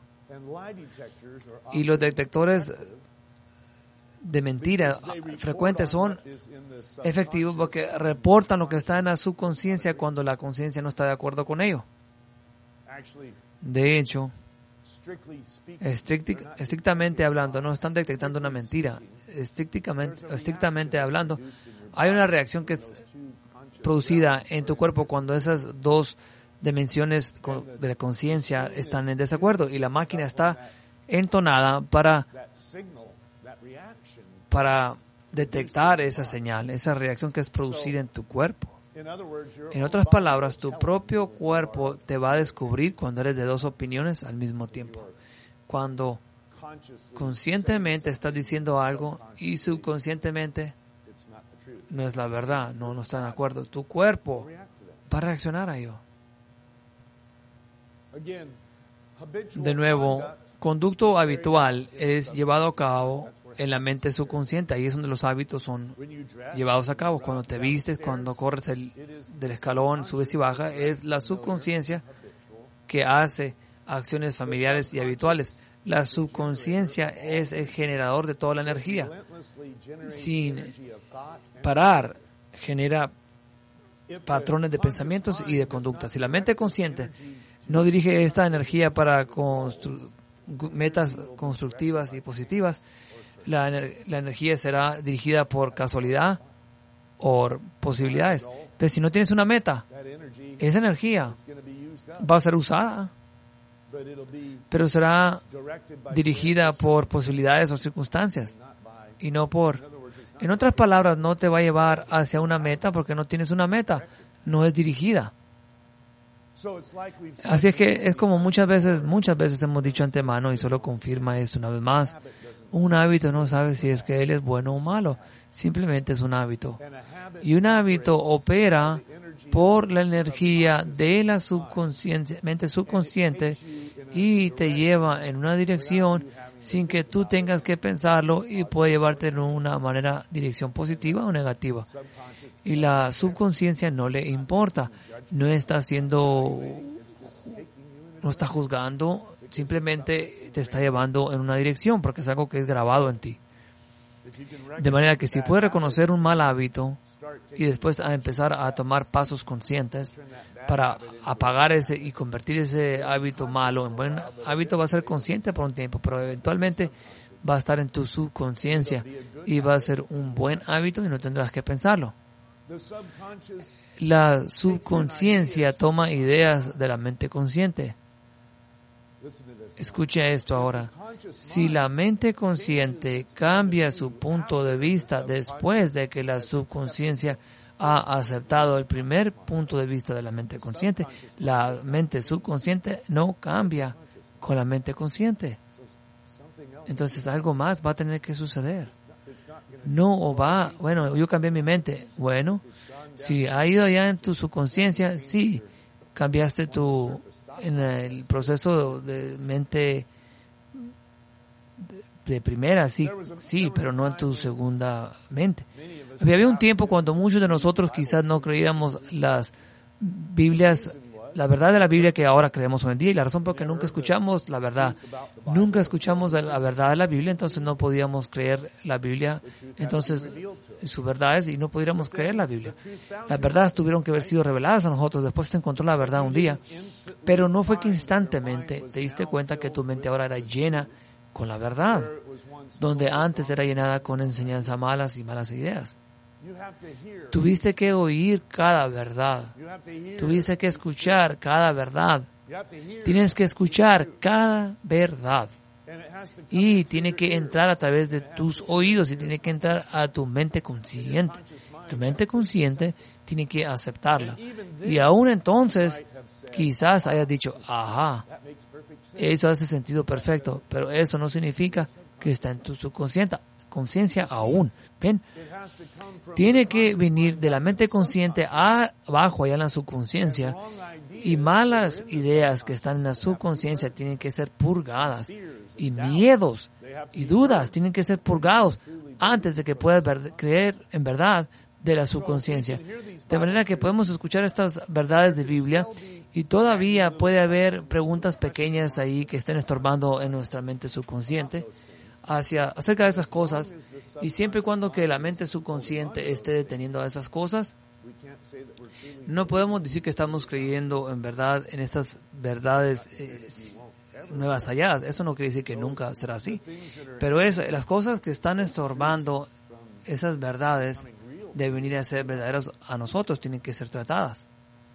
Y los detectores de mentira frecuentes son efectivos porque reportan lo que está en la subconsciencia cuando la conciencia no está de acuerdo con ello. De hecho, estricti- estrictamente hablando, no están detectando una mentira. Estrictamente, estrictamente hablando, hay una reacción que es producida en tu cuerpo cuando esas dos dimensiones de la conciencia están en desacuerdo y la máquina está entonada para, para detectar esa señal, esa reacción que es producida en tu cuerpo. En otras palabras, tu propio cuerpo te va a descubrir cuando eres de dos opiniones al mismo tiempo. Cuando conscientemente estás diciendo algo y subconscientemente no es la verdad, no, no están de acuerdo. Tu cuerpo va a reaccionar a ello. De nuevo, conducto habitual es llevado a cabo en la mente subconsciente. Ahí es donde los hábitos son llevados a cabo. Cuando te vistes, cuando corres el, del escalón, subes y bajas, es la subconsciencia que hace acciones familiares y habituales. La subconsciencia es el generador de toda la energía. Sin parar, genera patrones de pensamientos y de conducta. Si la mente consciente no dirige esta energía para constru- metas constructivas y positivas, la, ener- la energía será dirigida por casualidad o posibilidades. Pero si no tienes una meta, esa energía va a ser usada, pero será dirigida por posibilidades o circunstancias y no por... En otras palabras, no te va a llevar hacia una meta porque no tienes una meta, no es dirigida. Así es que es como muchas veces, muchas veces hemos dicho antemano y solo confirma esto una vez más. Un hábito no sabe si es que él es bueno o malo, simplemente es un hábito. Y un hábito opera por la energía de la subconsciente, mente subconsciente y te lleva en una dirección sin que tú tengas que pensarlo y puede llevarte en una manera, dirección positiva o negativa. Y la subconsciencia no le importa, no está haciendo, no está juzgando, simplemente te está llevando en una dirección porque es algo que es grabado en ti. De manera que si puedes reconocer un mal hábito y después a empezar a tomar pasos conscientes para apagar ese y convertir ese hábito malo en buen hábito, va a ser consciente por un tiempo, pero eventualmente va a estar en tu subconsciencia y va a ser un buen hábito y no tendrás que pensarlo. La subconsciencia toma ideas de la mente consciente. Escucha esto ahora. Si la mente consciente cambia su punto de vista después de que la subconsciencia ha aceptado el primer punto de vista de la mente consciente, la mente subconsciente no cambia con la mente consciente. Entonces algo más va a tener que suceder. No o va, bueno, yo cambié mi mente. Bueno, si ha ido allá en tu subconsciencia, sí, cambiaste tu, en el proceso de mente de, de primera, sí, sí, pero no en tu segunda mente. Había un tiempo cuando muchos de nosotros quizás no creíamos las Biblias, la verdad de la Biblia que ahora creemos hoy en día, y la razón por la que nunca escuchamos la verdad, nunca escuchamos la verdad de la Biblia, entonces no podíamos creer la Biblia, entonces sus verdades, y no pudiéramos creer la Biblia. Las verdades tuvieron que haber sido reveladas a nosotros, después se encontró la verdad un día, pero no fue que instantáneamente te diste cuenta que tu mente ahora era llena con la verdad, donde antes era llenada con enseñanzas malas y malas ideas. Tuviste que oír cada verdad. Tuviste que escuchar cada verdad. Tienes que escuchar cada verdad. Y tiene que entrar a través de tus oídos y tiene que entrar a tu mente consciente. Tu mente consciente tiene que aceptarla. Y aún entonces, quizás hayas dicho, ajá, eso hace sentido perfecto, pero eso no significa que está en tu subconsciente. Conciencia aún. ¿Ven? Tiene que venir de la mente consciente a abajo, allá en la subconsciencia, y malas ideas que están en la subconsciencia tienen que ser purgadas, y miedos y dudas tienen que ser purgados antes de que puedas ver, creer en verdad de la subconsciencia. De manera que podemos escuchar estas verdades de Biblia y todavía puede haber preguntas pequeñas ahí que estén estorbando en nuestra mente subconsciente hacia acerca de esas cosas, y siempre y cuando que la mente subconsciente esté deteniendo a esas cosas, no podemos decir que estamos creyendo en verdad en estas verdades eh, nuevas halladas. Eso no quiere decir que nunca será así, pero es, las cosas que están estorbando esas verdades de venir a ser verdaderas a nosotros, tienen que ser tratadas.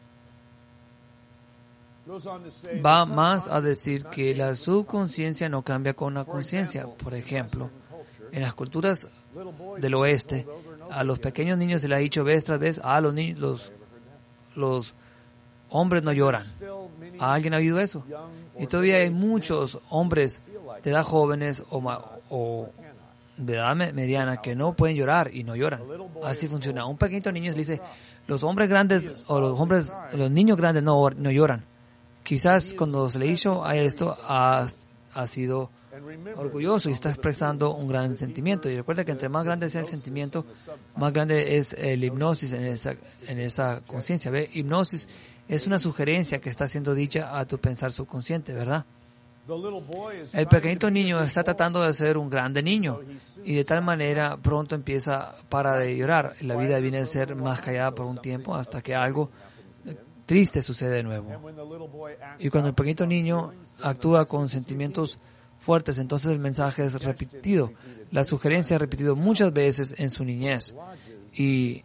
Va más a decir que la subconsciencia no cambia con la conciencia. Por ejemplo, en las culturas del oeste, a los pequeños niños se les ha dicho vez tras vez, a los niños, los, los hombres no lloran. ¿A alguien ha oído eso? Y todavía hay muchos hombres de edad jóvenes o, o de edad mediana que no pueden llorar y no lloran. Así funciona. Un pequeñito niño le dice, los hombres grandes o los hombres, los niños grandes no, no lloran. Quizás cuando se le hizo a esto ha, ha sido orgulloso y está expresando un gran sentimiento. Y recuerda que entre más grande sea el sentimiento, más grande es el hipnosis en esa, en esa conciencia. ¿Ve? Hipnosis es una sugerencia que está siendo dicha a tu pensar subconsciente, ¿verdad? El pequeñito niño está tratando de ser un grande niño y de tal manera pronto empieza para de llorar. La vida viene a ser más callada por un tiempo hasta que algo triste sucede de nuevo. Y cuando el pequeñito niño actúa con sentimientos fuertes, entonces el mensaje es repetido. La sugerencia es repetido muchas veces en su niñez y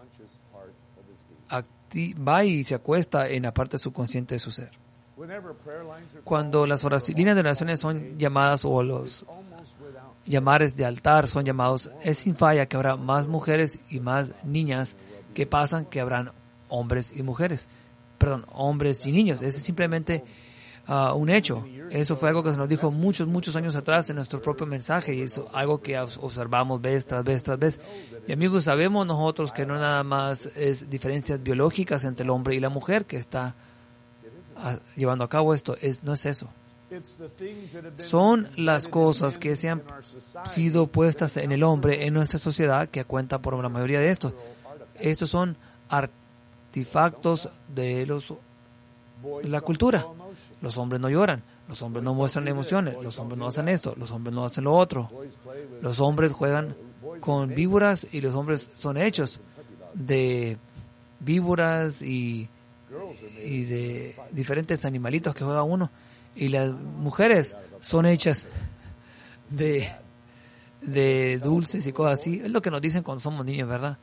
va y se acuesta en la parte subconsciente de su ser. Cuando las líneas de oraciones son llamadas o los llamares de altar son llamados, es sin falla que habrá más mujeres y más niñas que pasan que habrán hombres y mujeres. Perdón, hombres y niños. Ese es simplemente uh, un hecho. Eso fue algo que se nos dijo muchos, muchos años atrás en nuestro propio mensaje y eso algo que observamos vez tras vez tras vez. Y amigos, sabemos nosotros que no nada más es diferencias biológicas entre el hombre y la mujer que está uh, llevando a cabo esto. Es, no es eso. Son las cosas que se han sido puestas en el hombre en nuestra sociedad que cuenta por la mayoría de estos. Estos son artículos artefactos de, los, de la cultura. Los hombres no lloran, los hombres no muestran emociones, los hombres no hacen esto, los hombres no hacen lo otro. Los hombres juegan con víboras y los hombres son hechos de víboras y, y de diferentes animalitos que juega uno. Y las mujeres son hechas de, de dulces y cosas así. Es lo que nos dicen cuando somos niños, ¿verdad?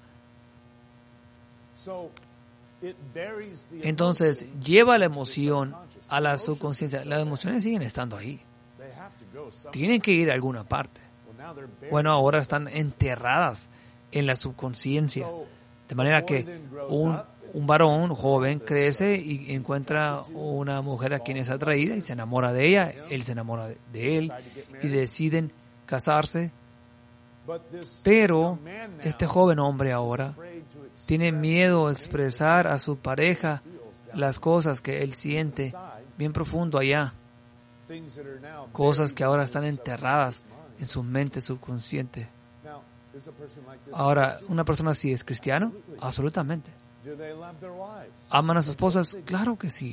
Entonces, lleva la emoción a la subconsciencia. Las emociones siguen estando ahí. Tienen que ir a alguna parte. Bueno, ahora están enterradas en la subconsciencia. De manera que un, un varón joven crece y encuentra una mujer a quien es atraída y se enamora de ella. Él se enamora de él y deciden casarse. Pero este joven hombre ahora tiene miedo a expresar a su pareja las cosas que él siente bien profundo allá. Cosas que ahora están enterradas en su mente subconsciente. Ahora, ¿una persona así es cristiano? Absolutamente. ¿Aman a sus esposas? Claro que sí.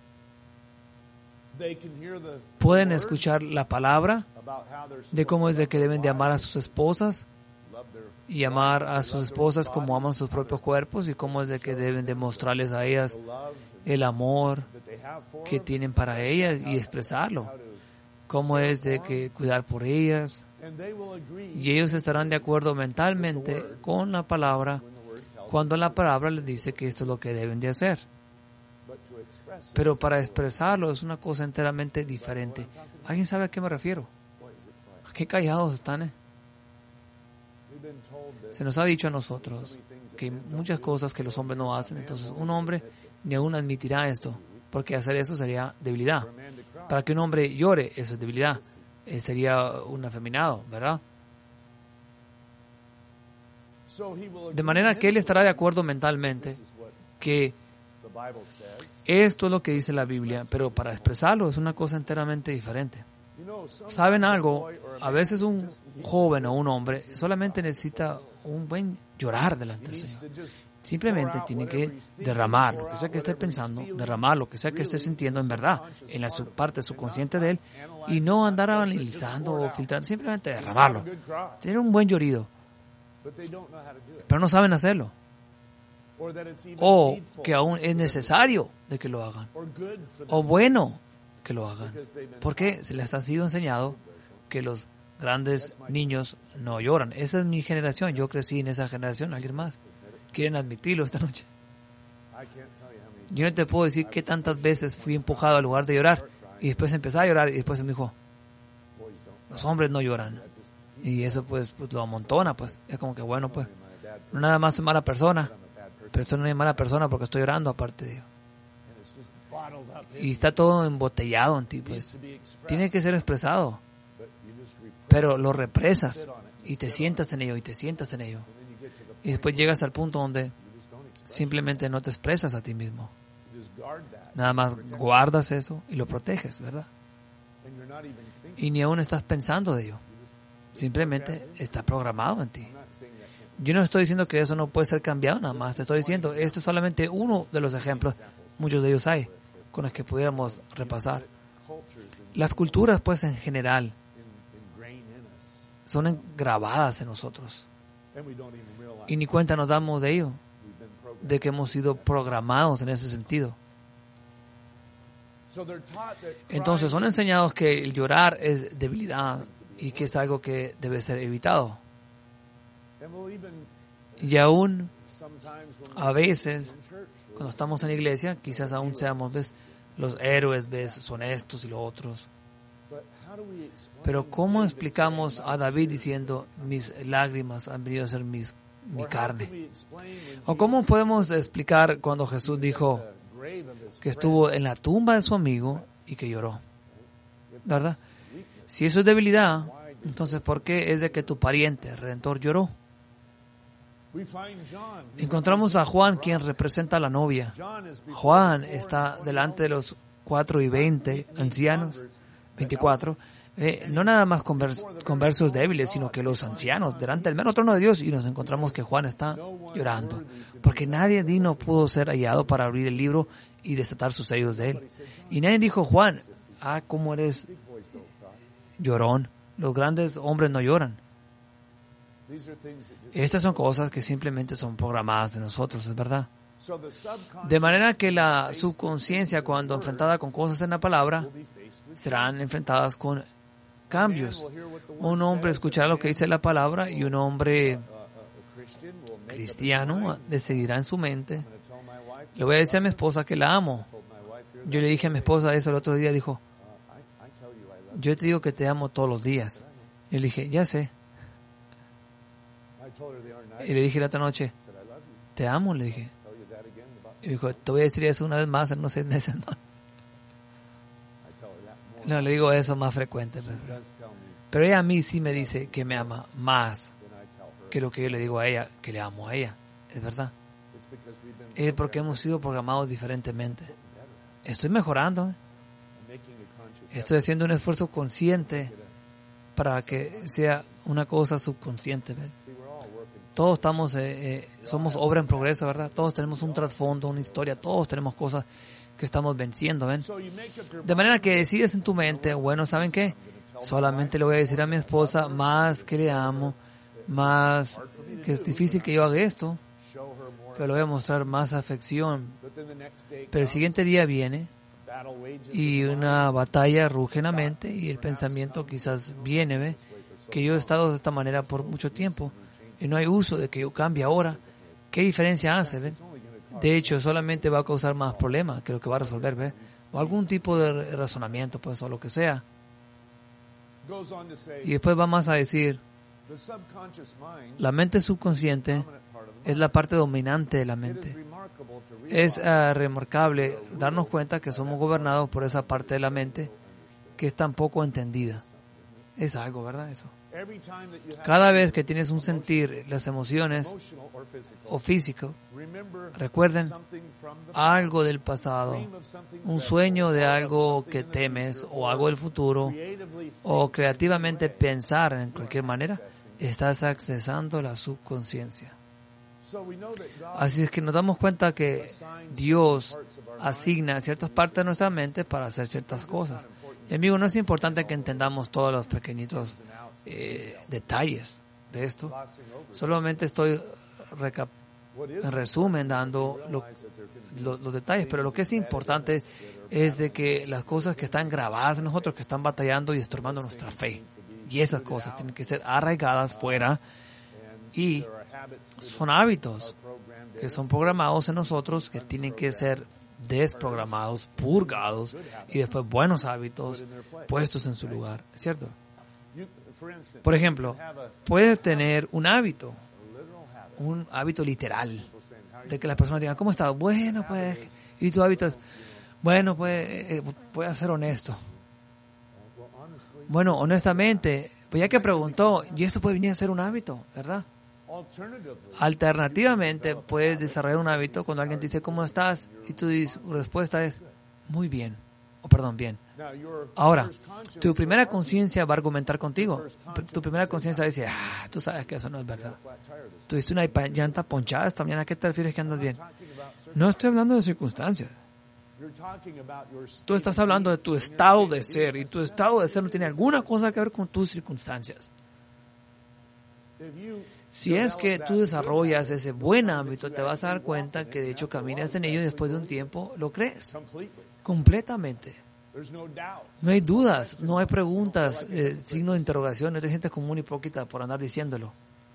Pueden escuchar la palabra de cómo es de que deben de amar a sus esposas y amar a sus esposas como aman sus propios cuerpos y cómo es de que deben de mostrarles a ellas el amor que tienen para ellas y expresarlo. Cómo es de que cuidar por ellas. Y ellos estarán de acuerdo mentalmente con la palabra cuando la palabra les dice que esto es lo que deben de hacer. Pero para expresarlo es una cosa enteramente diferente. ¿Alguien sabe a qué me refiero? ¿A qué callados están? Eh? Se nos ha dicho a nosotros que hay muchas cosas que los hombres no hacen. Entonces un hombre ni aún admitirá esto, porque hacer eso sería debilidad. Para que un hombre llore, eso es debilidad. Eh, sería un afeminado, ¿verdad? De manera que él estará de acuerdo mentalmente que esto es lo que dice la Biblia, pero para expresarlo es una cosa enteramente diferente. ¿Saben algo? A veces un joven o un hombre solamente necesita un buen llorar delante del Señor. Simplemente tiene que derramar lo que sea que esté pensando, derramar lo que sea que esté sintiendo en verdad, en la parte subconsciente de él, y no andar analizando o filtrando, simplemente derramarlo. Tener un buen llorido. Pero no saben hacerlo. O que aún es necesario de que lo hagan. O bueno que lo hagan. Porque se les ha sido enseñado que los grandes niños no lloran. Esa es mi generación. Yo crecí en esa generación. ¿Alguien más? ¿Quieren admitirlo esta noche? Yo no te puedo decir qué tantas veces fui empujado al lugar de llorar y después empecé a llorar y después me dijo, los hombres no lloran. Y eso pues, pues lo amontona, pues. Es como que bueno, pues. No nada más soy mala persona, pero soy una mala persona porque estoy llorando aparte de ello. Y está todo embotellado en ti, pues. Tiene que ser expresado. Pero lo represas y te sientas en ello y te sientas en ello. Y después llegas al punto donde simplemente no te expresas a ti mismo. Nada más guardas eso y lo proteges, ¿verdad? Y ni aún estás pensando de ello. Simplemente está programado en ti. Yo no estoy diciendo que eso no puede ser cambiado nada más. Te estoy diciendo, este es solamente uno de los ejemplos. Muchos de ellos hay con los que pudiéramos repasar. Las culturas, pues, en general, son grabadas en nosotros. Y ni cuenta nos damos de ello, de que hemos sido programados en ese sentido. Entonces son enseñados que el llorar es debilidad y que es algo que debe ser evitado. Y aún a veces, cuando estamos en la iglesia, quizás aún seamos, ¿ves? Los héroes, ¿ves? Son estos y los otros. Pero ¿cómo explicamos a David diciendo, mis lágrimas han venido a ser mis, mi carne? ¿O cómo podemos explicar cuando Jesús dijo que estuvo en la tumba de su amigo y que lloró? ¿Verdad? Si eso es debilidad, entonces ¿por qué es de que tu pariente, el Redentor, lloró? Encontramos a Juan, quien representa a la novia. Juan está delante de los cuatro y veinte ancianos, veinticuatro, eh, no nada más con, vers- con versos débiles, sino que los ancianos, delante del mero trono de Dios, y nos encontramos que Juan está llorando, porque nadie digno pudo ser hallado para abrir el libro y desatar sus sellos de él. Y nadie dijo, Juan, ah, cómo eres llorón, los grandes hombres no lloran. Estas son cosas que simplemente son programadas de nosotros, es verdad. De manera que la subconsciencia, cuando enfrentada con cosas en la palabra, serán enfrentadas con cambios. Un hombre escuchará lo que dice la palabra y un hombre cristiano decidirá en su mente. Le voy a decir a mi esposa que la amo. Yo le dije a mi esposa eso el otro día, dijo, yo te digo que te amo todos los días. Y le dije, ya sé. Y le dije la otra noche, te amo, le dije. Y dijo, te voy a decir eso una vez más en unos seis meses más. No, le digo eso más frecuente. Pero, pero ella a mí sí me dice que me ama más que lo que yo le digo a ella, que le amo a ella. Es verdad. Es porque hemos sido programados diferentemente. Estoy mejorando. ¿eh? Estoy haciendo un esfuerzo consciente para que sea una cosa subconsciente. ¿verdad? Todos estamos, eh, eh, somos obra en progreso, ¿verdad? Todos tenemos un trasfondo, una historia, todos tenemos cosas que estamos venciendo, ¿ven? De manera que decides en tu mente, bueno, ¿saben qué? Solamente le voy a decir a mi esposa más que le amo, más que es difícil que yo haga esto, pero le voy a mostrar más afección. Pero el siguiente día viene y una batalla ruge en la mente y el pensamiento quizás viene, ¿ve? Que yo he estado de esta manera por mucho tiempo y no hay uso de que yo cambie ahora. ¿Qué diferencia hace, ven? De hecho, solamente va a causar más problemas que lo que va a resolver, ¿ve? O algún tipo de razonamiento, pues, o lo que sea. Y después va más a decir, la mente subconsciente es la parte dominante de la mente. Es uh, remarcable darnos cuenta que somos gobernados por esa parte de la mente que es tan poco entendida. Es algo, ¿verdad? Eso. Cada vez que tienes un sentir, las emociones o físico, recuerden algo del pasado, un sueño de algo que temes o algo del futuro, o creativamente pensar en cualquier manera, estás accesando la subconsciencia. Así es que nos damos cuenta que Dios asigna ciertas partes de nuestra mente para hacer ciertas cosas. Y amigo, no es importante que entendamos todos los pequeñitos eh, detalles de esto. Solamente estoy recap en resumen dando lo, lo, los detalles, pero lo que es importante es de que las cosas que están grabadas en nosotros, que están batallando y estorbando nuestra fe, Y esas cosas tienen que ser arraigadas fuera. Y son hábitos que son programados en nosotros, que tienen que ser desprogramados, purgados, y después buenos hábitos puestos en su lugar, ¿cierto? Por ejemplo, puedes tener un hábito, un hábito literal, de que las personas digan, ¿cómo estás? Bueno, pues, y tu hábito es, bueno, pues, eh, voy a ser honesto. Bueno, honestamente, pues ya que preguntó, y eso puede venir a ser un hábito, ¿verdad? Alternativamente, puedes desarrollar un hábito cuando alguien te dice, ¿cómo estás? Y tu respuesta es, muy bien. O perdón, bien. Ahora, tu primera conciencia va a argumentar contigo. Tu primera conciencia dice, ah, tú sabes que eso no es verdad. Tuviste una llanta ponchada esta mañana, ¿a qué te refieres que andas bien? No estoy hablando de circunstancias. Tú estás hablando de tu estado de ser, y tu estado de ser no tiene alguna cosa que ver con tus circunstancias. Si es que tú desarrollas ese buen hábito, te vas a dar cuenta que de hecho caminas en ello y después de un tiempo lo crees. Completamente. No hay dudas, no hay preguntas, eh, signo de interrogación, no hay gente común y hipócrita por andar diciéndolo.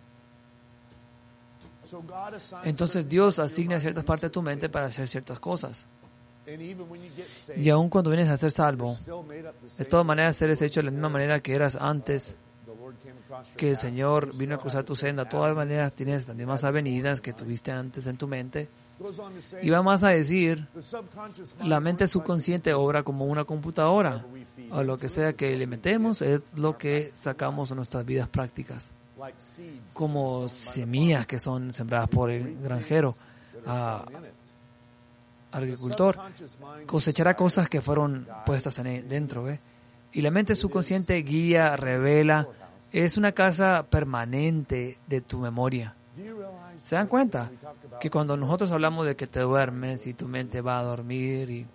Entonces Dios asigna ciertas partes de tu mente para hacer ciertas cosas. Y aun cuando vienes a ser salvo, de todas maneras eres hecho de la misma manera que eras antes que el Señor vino a cruzar tu senda. De todas maneras tienes las mismas avenidas que tuviste antes en tu mente. Y va más a decir, la mente subconsciente obra como una computadora, o lo que sea que le metemos es lo que sacamos de nuestras vidas prácticas, como semillas que son sembradas por el granjero, uh, agricultor, cosechará cosas que fueron puestas en dentro, ¿eh? Y la mente subconsciente guía, revela, es una casa permanente de tu memoria. ¿Se dan cuenta? Que cuando nosotros hablamos de que te duermes y tu mente va a dormir, y...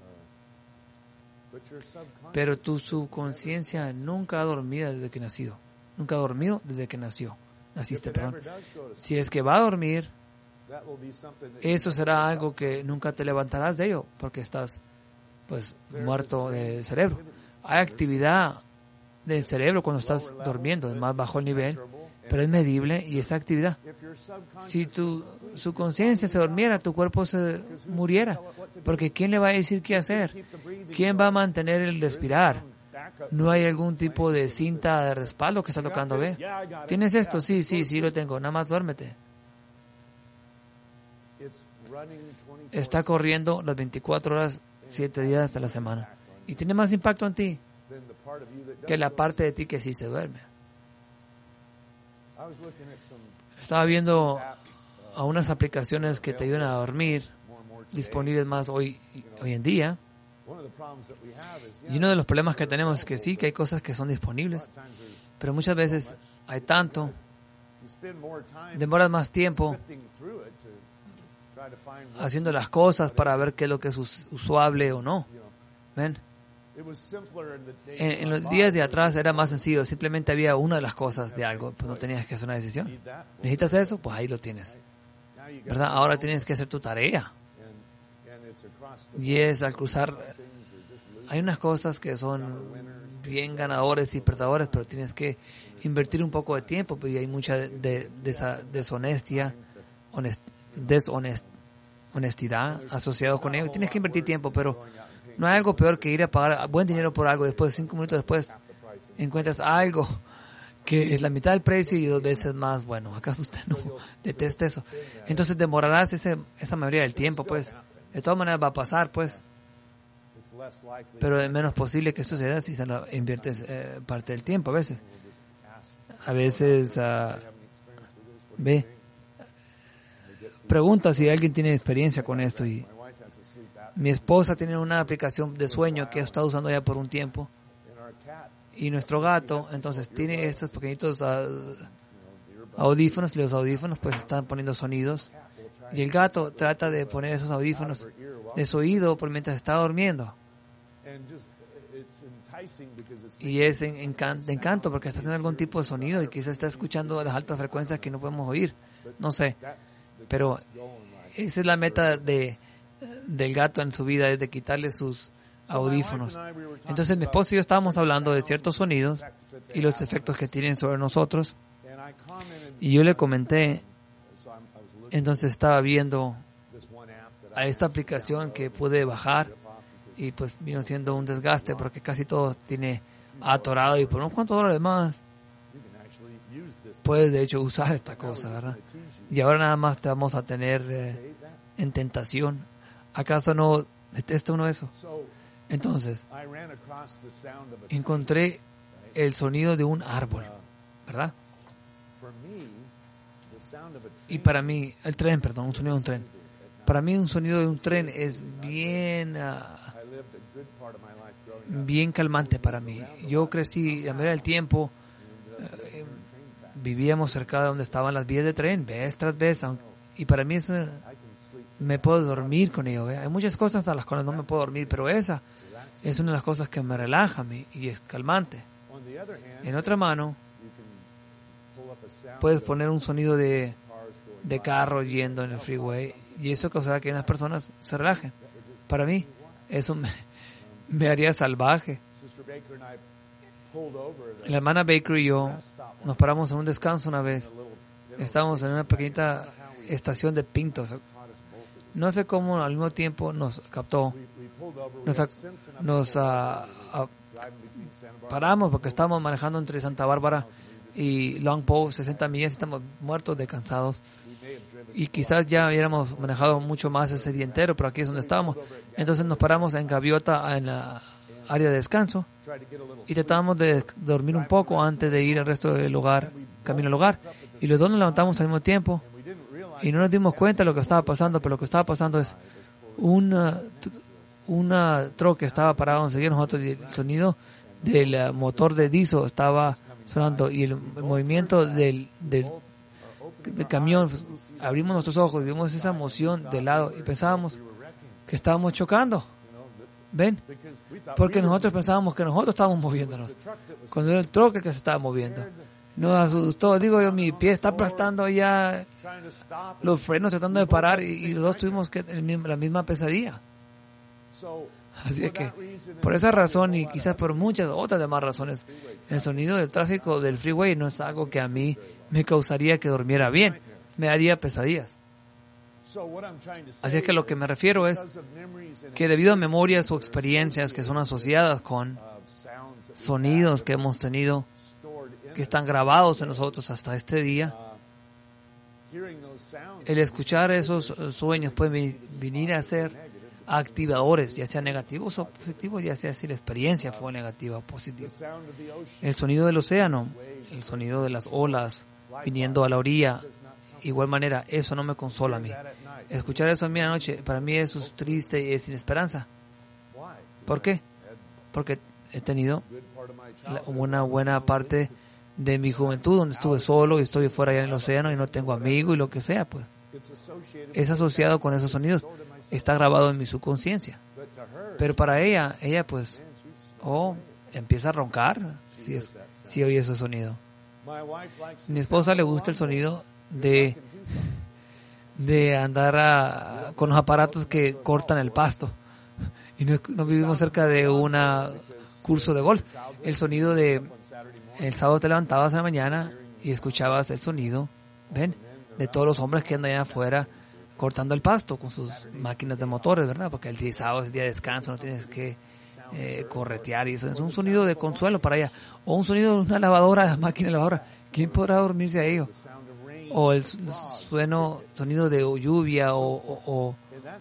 pero tu subconsciencia nunca ha dormido desde que nació. Nunca ha dormido desde que nació. Naciste, perdón. Si es que va a dormir, eso será algo que nunca te levantarás de ello, porque estás pues muerto de cerebro. Hay actividad del cerebro cuando estás durmiendo, es más bajo el nivel, pero es medible y esa actividad. Si tu subconsciencia se durmiera, tu cuerpo se muriera, porque ¿quién le va a decir qué hacer? ¿Quién va a mantener el respirar? ¿No hay algún tipo de cinta de respaldo que está tocando? ¿Ve? ¿Tienes esto? Sí, sí, sí lo tengo, nada más duérmete. Está corriendo las veinticuatro horas, siete días de la semana. Y tiene más impacto en ti que la parte de ti que sí se duerme. Estaba viendo a unas aplicaciones que te ayudan a dormir, disponibles más hoy, hoy en día. Y uno de los problemas que tenemos es que sí, que hay cosas que son disponibles, pero muchas veces hay tanto, demoras más tiempo haciendo las cosas para ver qué es lo que es usable o no. ¿Ven? En, en los días de atrás era más sencillo, simplemente había una de las cosas de algo, pues no tenías que hacer una decisión. ¿Necesitas eso? Pues ahí lo tienes, ¿verdad? Ahora tienes que hacer tu tarea. Y es al cruzar, hay unas cosas que son bien ganadores y perdedores, pero tienes que invertir un poco de tiempo, porque hay mucha de, de, de esa deshonestidad, honest, deshonest, honestidad asociado con ello. Tienes que invertir tiempo, pero no hay algo peor que ir a pagar buen dinero por algo. Después, cinco minutos después, encuentras algo que es la mitad del precio y dos veces más. Bueno, ¿acaso usted no detesta eso? Entonces demorarás ese, esa mayoría del tiempo, pues. De todas maneras va a pasar, pues. Pero es menos posible que suceda si se lo inviertes eh, parte del tiempo a veces. A veces, uh, ve, pregunta si alguien tiene experiencia con esto. Y mi esposa tiene una aplicación de sueño que ha estado usando ya por un tiempo. Y nuestro gato, entonces, tiene estos pequeñitos uh, audífonos, y los audífonos pues están poniendo sonidos. Y el gato trata de poner esos audífonos de su oído por mientras está durmiendo. Y es en, encan, de encanto porque está haciendo algún tipo de sonido y quizás está escuchando las altas frecuencias que no podemos oír. No sé. Pero esa es la meta de del gato en su vida, es de quitarle sus audífonos. Entonces mi esposa y yo estábamos hablando de ciertos sonidos y los efectos que tienen sobre nosotros. Y yo le comenté, entonces estaba viendo a esta aplicación que pude bajar y pues vino siendo un desgaste porque casi todo tiene atorado y por unos cuantos dólares más puedes de hecho usar esta cosa, ¿verdad? Y ahora nada más te vamos a tener eh, en tentación. ¿Acaso no detesta uno eso? Entonces, encontré el sonido de un árbol, ¿verdad? Y para mí, el tren, perdón, un sonido de un tren. Para mí un sonido de un tren es bien, uh, bien calmante para mí. Yo crecí, a medida del tiempo, uh, vivíamos cerca de donde estaban las vías de tren, vez tras vez, y para mí eso, me puedo dormir con ello. ¿ve? Hay muchas cosas a las cuales no me puedo dormir, pero esa es una de las cosas que me relaja a mí y es calmante. En otra mano, puedes poner un sonido de, de carro yendo en el freeway y eso causará que unas personas se relajen. Para mí, eso me, me haría salvaje. La hermana Baker y yo nos paramos en un descanso una vez. Estábamos en una pequeñita estación de Pintos. No sé cómo al mismo tiempo nos captó. Nos, nos uh, uh, paramos porque estábamos manejando entre Santa Bárbara y Longpoint, sesenta millas, y estamos muertos de cansados. Y quizás ya hubiéramos manejado mucho más ese día entero, pero aquí es donde estábamos. Entonces nos paramos en Gaviota, en la área de descanso, y tratábamos de dormir un poco antes de ir al resto del lugar, camino al hogar. Y los dos nos levantamos al mismo tiempo y no nos dimos cuenta de lo que estaba pasando, pero lo que estaba pasando es una, una troca que estaba parada donde seguíamos nosotros y el sonido del motor de diesel estaba sonando y el, el movimiento del, del, del camión. Abrimos nuestros ojos y vimos esa emoción de lado y pensábamos que estábamos chocando. ¿Ven? Porque nosotros pensábamos que nosotros estábamos moviéndonos cuando era el troque que se estaba moviendo. Nos asustó, digo yo, mi pie está aplastando ya los frenos tratando de parar y, y los dos tuvimos que la misma pesadilla. Así es que por esa razón y quizás por muchas otras demás razones, el sonido del tráfico del freeway no es algo que a mí me causaría que durmiera bien, me haría pesadillas. Así es que lo que me refiero es que debido a memorias o experiencias que son asociadas con sonidos que hemos tenido, que están grabados en nosotros hasta este día, el escuchar esos sueños puede venir a ser activadores, ya sean negativos o positivos, ya sea si la experiencia fue negativa o positiva. El sonido del océano, el sonido de las olas viniendo a la orilla, igual manera, eso no me consola a mí. Escuchar eso en mi noche, para mí eso es triste y es sin esperanza. ¿Por qué? Porque he tenido una buena parte de mi juventud donde estuve solo y estoy fuera allá en el océano y no tengo amigos y lo que sea, pues. Es asociado con esos sonidos, está grabado en mi subconsciencia. Pero para ella, ella pues, oh, empieza a roncar si, es, si oye ese sonido. Mi esposa le gusta el sonido de de andar a, con los aparatos que cortan el pasto y no, no vivimos cerca de un curso de golf. El sonido de el sábado te levantabas en la mañana y escuchabas el sonido, ven, de todos los hombres que andan allá afuera cortando el pasto con sus máquinas de motores, ¿verdad? Porque el día sábado es el día de descanso, no tienes que eh, corretear y eso es un sonido de consuelo para ella. O un sonido de una lavadora, máquina de lavadora. ¿Quién podrá dormirse a ello? O el sueno, sonido de lluvia o, o, o,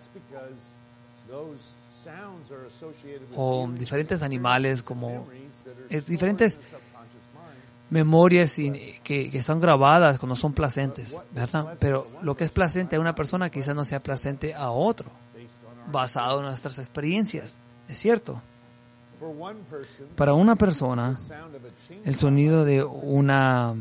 o diferentes animales, como es, diferentes memorias y, que, que están grabadas cuando son placentes, ¿verdad? Pero lo que es placente a una persona quizás no sea placente a otro, basado en nuestras experiencias, ¿es cierto? Para una persona, el sonido de una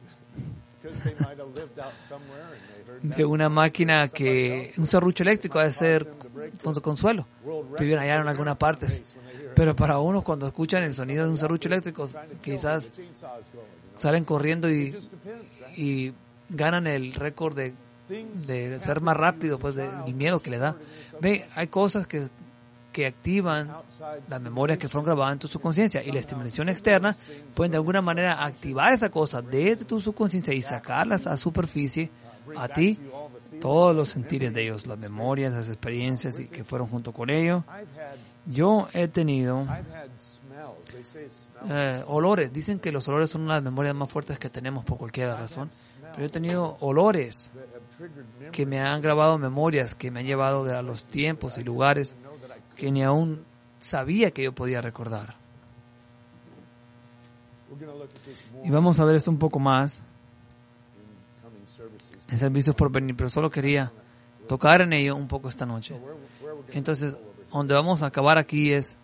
de una máquina que un serrucho eléctrico debe ser con su consuelo, viven allá en alguna parte, pero para uno cuando escuchan el sonido de un serrucho eléctrico quizás salen corriendo y, y ganan el récord de, de ser más rápido, pues del miedo que le da. Ve, hay cosas que que activan las memorias que fueron grabadas en tu subconsciencia, y la estimulación externa pueden de alguna manera activar esa cosa desde tu subconsciencia y sacarlas a superficie, a ti, todos los sentires de ellos, las memorias, las experiencias que fueron junto con ellos. Yo he tenido eh, olores. Dicen que los olores son una de las memorias más fuertes que tenemos por cualquier razón. Pero yo he tenido olores que me han grabado memorias, que me han llevado a los tiempos y lugares que ni aún sabía que yo podía recordar. Y vamos a ver esto un poco más en servicios por venir, pero solo quería tocar en ello un poco esta noche. Entonces, donde vamos a acabar aquí es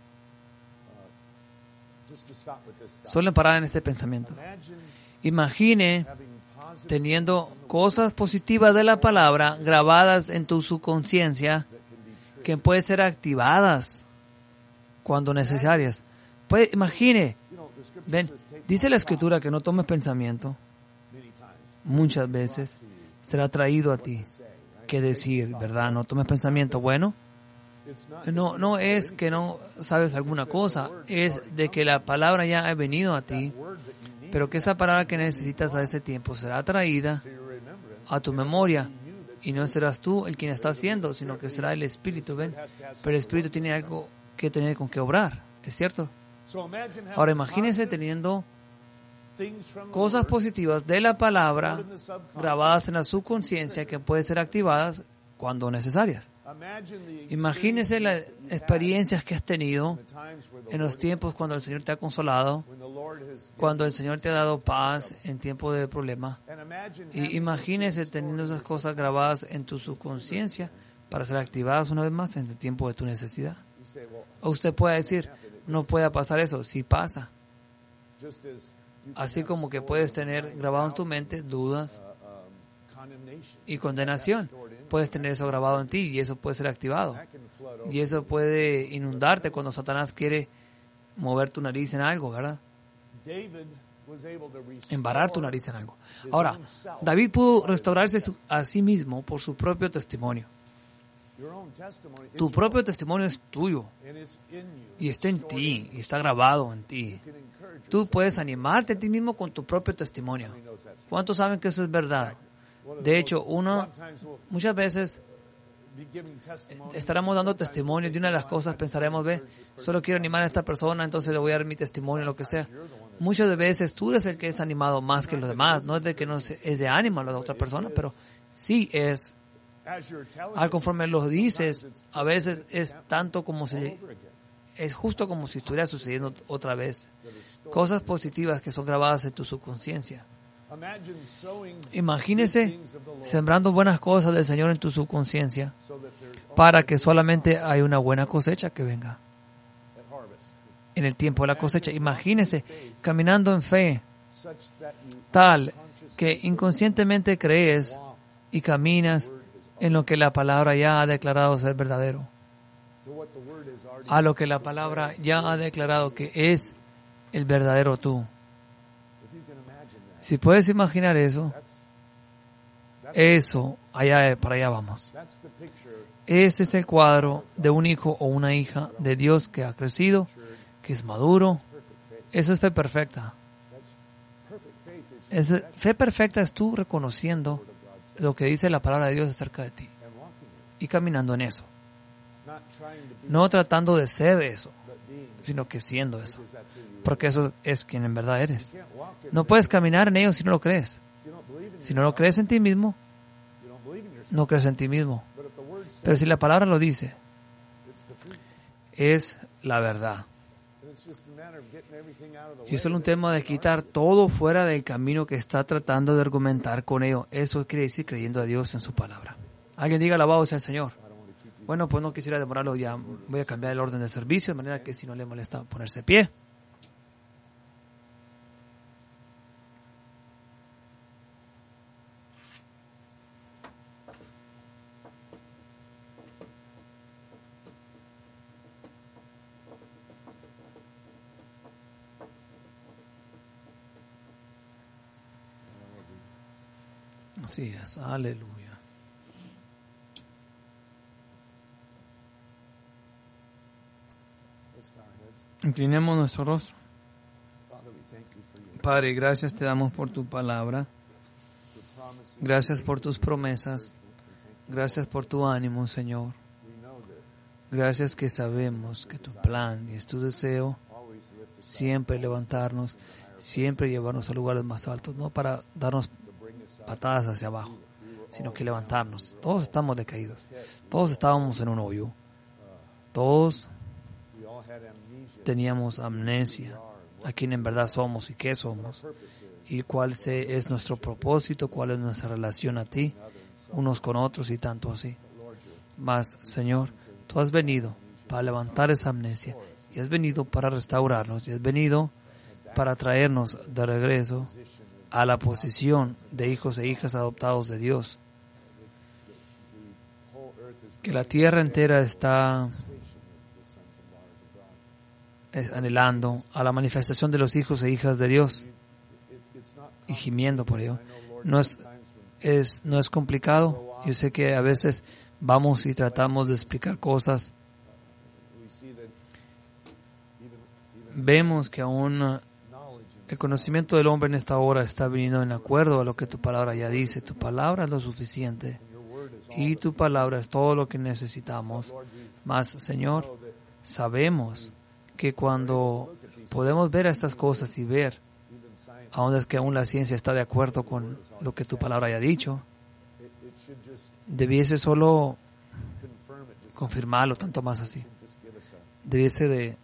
solo parar en este pensamiento. Imagine teniendo cosas positivas de la palabra grabadas en tu subconsciencia que pueden ser activadas cuando necesarias. Pues, imagine, ven, dice la Escritura que no tomes pensamiento. Muchas veces será traído a ti que decir, ¿verdad? No tomes pensamiento. Bueno, no, no es que no sabes alguna cosa, es de que la palabra ya ha venido a ti, pero que esa palabra que necesitas a ese tiempo será traída a tu memoria, y no serás tú el quien está haciendo, sino que será el Espíritu, ¿ven? Pero el Espíritu tiene algo que tener con que obrar, ¿es cierto? Ahora imagínense teniendo cosas positivas de la palabra grabadas en la subconsciencia que pueden ser activadas cuando necesarias. Imagínese las experiencias que has tenido en los tiempos cuando el Señor te ha consolado, cuando el Señor te ha dado paz en tiempo de problema. Y imagínese teniendo esas cosas grabadas en tu subconsciencia para ser activadas una vez más en el tiempo de tu necesidad. O usted puede decir, no puede pasar eso. Sí pasa. Así como que puedes tener grabado en tu mente dudas y condenación. Puedes tener eso grabado en ti y eso puede ser activado. Y eso puede inundarte cuando Satanás quiere mover tu nariz en algo, ¿verdad? Embarrar tu nariz en algo. Ahora, David pudo restaurarse a sí mismo por su propio testimonio. Tu propio testimonio es tuyo y está en ti y está grabado en ti. Tú puedes animarte a ti mismo con tu propio testimonio. ¿Cuántos saben que eso es verdad? De hecho, uno muchas veces estaremos dando testimonio de una de las cosas, pensaremos, ve, solo quiero animar a esta persona, entonces le voy a dar mi testimonio, lo que sea. Muchas veces tú eres el que es animado más que los demás. No es de que no es de ánimo a la otra persona, pero sí es. Al conforme lo dices, a veces es tanto como si, es justo como si estuviera sucediendo otra vez. Cosas positivas que son grabadas en tu subconsciencia. Imagínese sembrando buenas cosas del Señor en tu subconsciencia para que solamente haya una buena cosecha que venga en el tiempo de la cosecha. Imagínese caminando en fe tal que inconscientemente crees y caminas en lo que la palabra ya ha declarado ser verdadero, a lo que la palabra ya ha declarado que es el verdadero tú. Si puedes imaginar eso, eso, allá, para allá vamos. Ese es el cuadro de un hijo o una hija de Dios que ha crecido, que es maduro. Eso es fe perfecta. Esa fe perfecta es tú reconociendo lo que dice la palabra de Dios acerca de ti y caminando en eso. No tratando de ser eso, sino que siendo eso. Porque eso es quien en verdad eres. No puedes caminar en ello si no lo crees. Si no lo crees en ti mismo, no crees en ti mismo. Pero si la palabra lo dice, es la verdad. Y es solo un tema de quitar todo fuera del camino que está tratando de argumentar con ello. Eso quiere decir creyendo a Dios en su palabra. Alguien diga alabado sea el Señor. Bueno, pues no quisiera demorarlo ya. Voy a cambiar el orden del servicio de manera que si no le molesta ponerse de pie. Así es, aleluya. Inclinemos nuestro rostro. Padre, gracias te damos por tu palabra. Gracias por tus promesas. Gracias por tu ánimo, Señor. Gracias que sabemos que tu plan y es tu deseo siempre levantarnos, siempre llevarnos a lugares más altos, no para darnos patadas hacia abajo, sino que levantarnos. Todos estamos decaídos. Todos estábamos en un hoyo. Todos teníamos amnesia a quién en verdad somos y qué somos, y cuál es nuestro propósito, cuál es nuestra relación a ti, unos con otros y tanto así. Mas, Señor, tú has venido para levantar esa amnesia, y has venido para restaurarnos, y has venido para traernos de regreso a la posición de hijos e hijas adoptados de Dios. Que la tierra entera está anhelando a la manifestación de los hijos e hijas de Dios y gimiendo por ello. No es, es, no es complicado. Yo sé que a veces vamos y tratamos de explicar cosas. Vemos que aún el conocimiento del hombre en esta hora está viniendo en acuerdo a lo que tu palabra ya dice. Tu palabra es lo suficiente y tu palabra es todo lo que necesitamos. Mas, Señor, sabemos que cuando podemos ver estas cosas y ver a dónde es que aún la ciencia está de acuerdo con lo que tu palabra haya dicho, debiese solo confirmarlo, tanto más así. Debiese de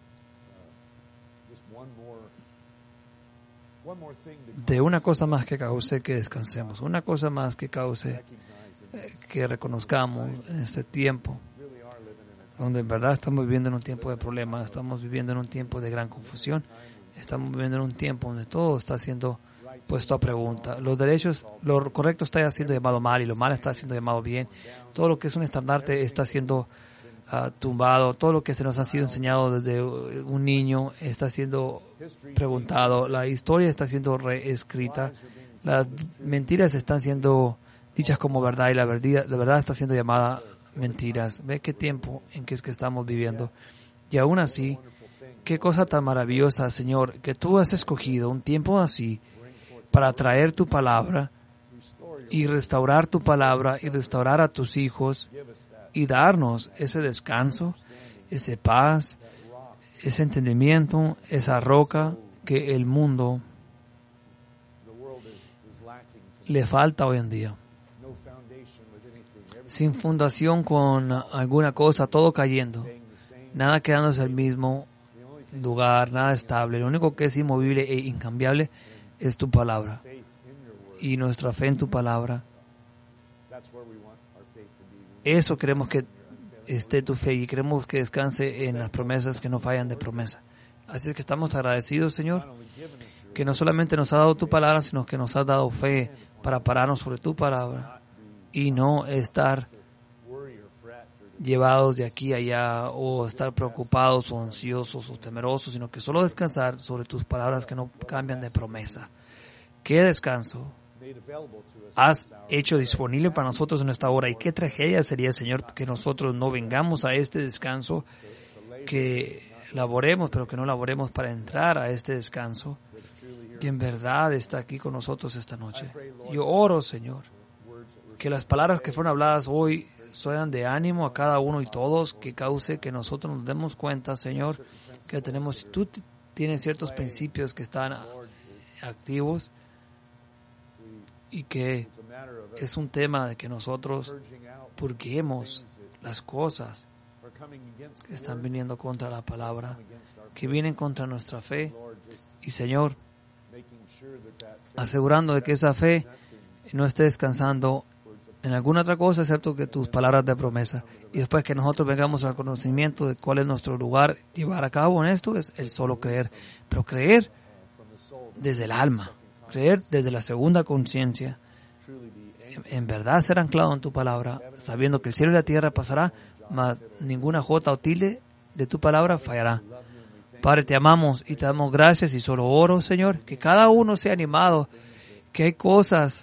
de una cosa más que cause que descansemos, una cosa más que cause eh, que reconozcamos en este tiempo donde en verdad estamos viviendo en un tiempo de problemas, estamos viviendo en un tiempo de gran confusión, estamos viviendo en un tiempo donde todo está siendo puesto a pregunta. Los derechos, lo correcto está siendo llamado mal y lo mal está siendo llamado bien. Todo lo que es un estandarte está siendo uh, tumbado. Todo lo que se nos ha sido enseñado desde un niño está siendo preguntado. La historia está siendo reescrita. Las mentiras están siendo dichas como verdad y la verdad, la verdad está siendo llamada mentiras. Ve qué tiempo en que es que estamos viviendo. Y aún así, qué cosa tan maravillosa, Señor, que tú has escogido un tiempo así para traer tu palabra y restaurar tu palabra y restaurar a tus hijos y darnos ese descanso, ese paz, ese entendimiento, esa roca que el mundo le falta hoy en día. Sin fundación con alguna cosa, todo cayendo, nada quedándose el mismo lugar, nada estable. Lo único que es inmovible e incambiable es tu palabra y nuestra fe en tu palabra. Eso queremos que esté tu fe y queremos que descanse en las promesas que no fallan de promesa. Así es que estamos agradecidos, Señor, que no solamente nos ha dado tu palabra, sino que nos has dado fe para pararnos sobre tu palabra y no estar llevados de aquí a allá o estar preocupados o ansiosos o temerosos, sino que solo descansar sobre tus palabras que no cambian de promesa. ¿Qué descanso has hecho disponible para nosotros en esta hora? Y qué tragedia sería, Señor, que nosotros no vengamos a este descanso, que laboremos, pero que no laboremos para entrar a este descanso, que en verdad está aquí con nosotros esta noche. Yo oro, Señor, que las palabras que fueron habladas hoy suenan de ánimo a cada uno y todos, que cause que nosotros nos demos cuenta, Señor, que tenemos, tú tienes ciertos principios que están activos y que es un tema de que nosotros purguemos las cosas que están viniendo contra la palabra, que vienen contra nuestra fe, y Señor, asegurando de que esa fe no esté descansando en alguna otra cosa excepto que tus palabras de promesa. Y después que nosotros vengamos al conocimiento de cuál es nuestro lugar, llevar a cabo en esto es el solo creer, pero creer desde el alma, creer desde la segunda conciencia, en, en verdad ser anclado en tu palabra, sabiendo que el cielo y la tierra pasará, mas ninguna jota o tilde de tu palabra fallará. Padre, te amamos y te damos gracias y solo oro, Señor, que cada uno sea animado, que hay cosas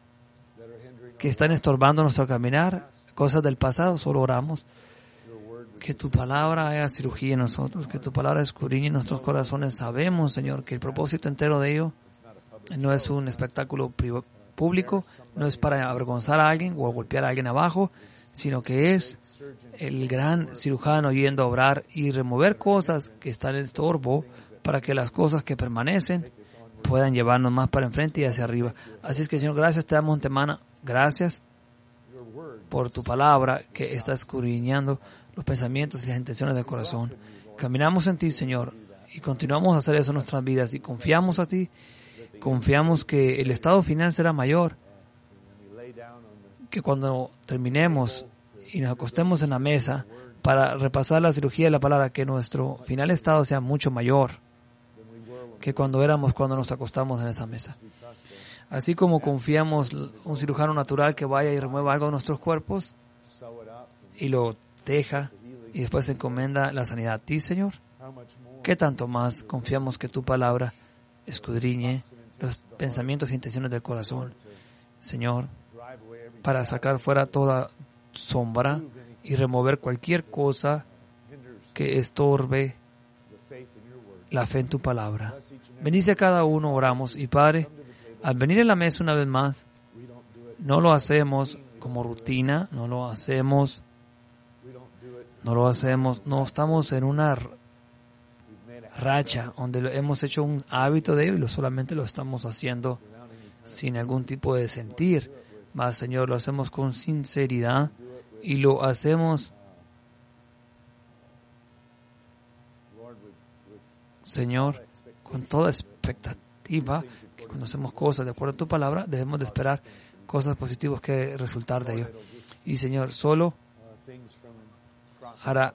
que están estorbando nuestro caminar, cosas del pasado, solo oramos Que tu palabra haga cirugía en nosotros, que tu palabra escudriñe nuestros corazones. Sabemos, Señor, que el propósito entero de ello no es un espectáculo público, no es para avergonzar a alguien o golpear a alguien abajo, sino que es el gran cirujano yendo a obrar y remover cosas que están en estorbo para que las cosas que permanecen puedan llevarnos más para enfrente y hacia arriba. Así es que, Señor, gracias te damos antemano. Gracias por tu palabra que está escudriñando los pensamientos y las intenciones del corazón. Caminamos en ti, Señor, y continuamos a hacer eso en nuestras vidas y confiamos a ti. Confiamos que el estado final será mayor, que cuando terminemos y nos acostemos en la mesa para repasar la cirugía de la palabra, que nuestro final estado sea mucho mayor que cuando éramos cuando nos acostamos en esa mesa. Así como confiamos un cirujano natural que vaya y remueva algo de nuestros cuerpos y lo deja y después se encomienda la sanidad a ti, Señor, ¿qué tanto más confiamos que tu palabra escudriñe los pensamientos e intenciones del corazón, Señor, para sacar fuera toda sombra y remover cualquier cosa que estorbe la fe en tu palabra? Bendice a cada uno, oramos. Y Padre, al venir a la mesa una vez más, no lo hacemos como rutina, no lo hacemos, no lo hacemos, no estamos en una racha donde hemos hecho un hábito de ello y solamente lo estamos haciendo sin algún tipo de sentir. Mas, Señor, lo hacemos con sinceridad y lo hacemos, Señor, con toda expectativa, que cuando hacemos cosas de acuerdo a tu palabra, debemos de esperar cosas positivas que resultar de ello. Y, Señor, solo hará,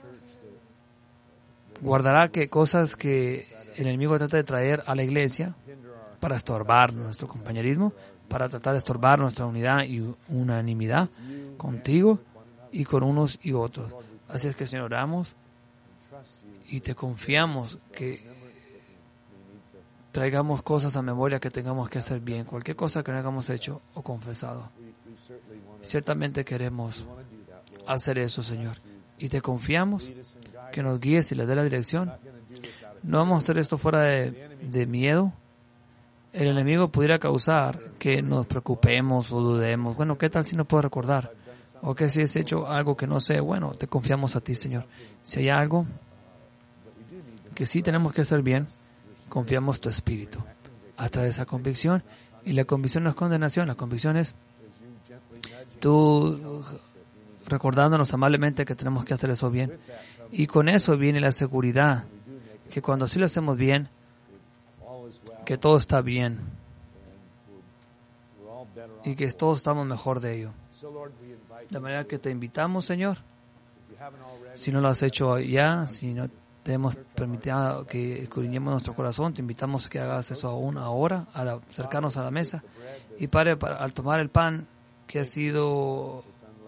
guardará que cosas que el enemigo trata de traer a la iglesia para estorbar nuestro compañerismo, para tratar de estorbar nuestra unidad y unanimidad contigo y con unos y otros. Así es que, Señor, oramos y te confiamos que traigamos cosas a memoria que tengamos que hacer bien, cualquier cosa que no hayamos hecho o confesado. Ciertamente queremos hacer eso, Señor, y te confiamos que nos guíes y le dé la dirección. No vamos a hacer esto fuera de, de miedo. El enemigo pudiera causar que nos preocupemos o dudemos. Bueno, ¿qué tal si no puedo recordar? O que si has hecho algo que no sé. Bueno, te confiamos a ti, Señor. Si hay algo que sí tenemos que hacer bien, confiamos tu espíritu a través de esa convicción. Y la convicción no es condenación, la convicción es tú recordándonos amablemente que tenemos que hacer eso bien. Y con eso viene la seguridad que cuando sí lo hacemos bien, que todo está bien y que todos estamos mejor de ello. De manera que te invitamos, Señor, si no lo has hecho ya, si no te hemos permitido que escudriñemos nuestro corazón, te invitamos a que hagas eso aún ahora, al acercarnos a la mesa. Y Padre, para, al tomar el pan que ha sido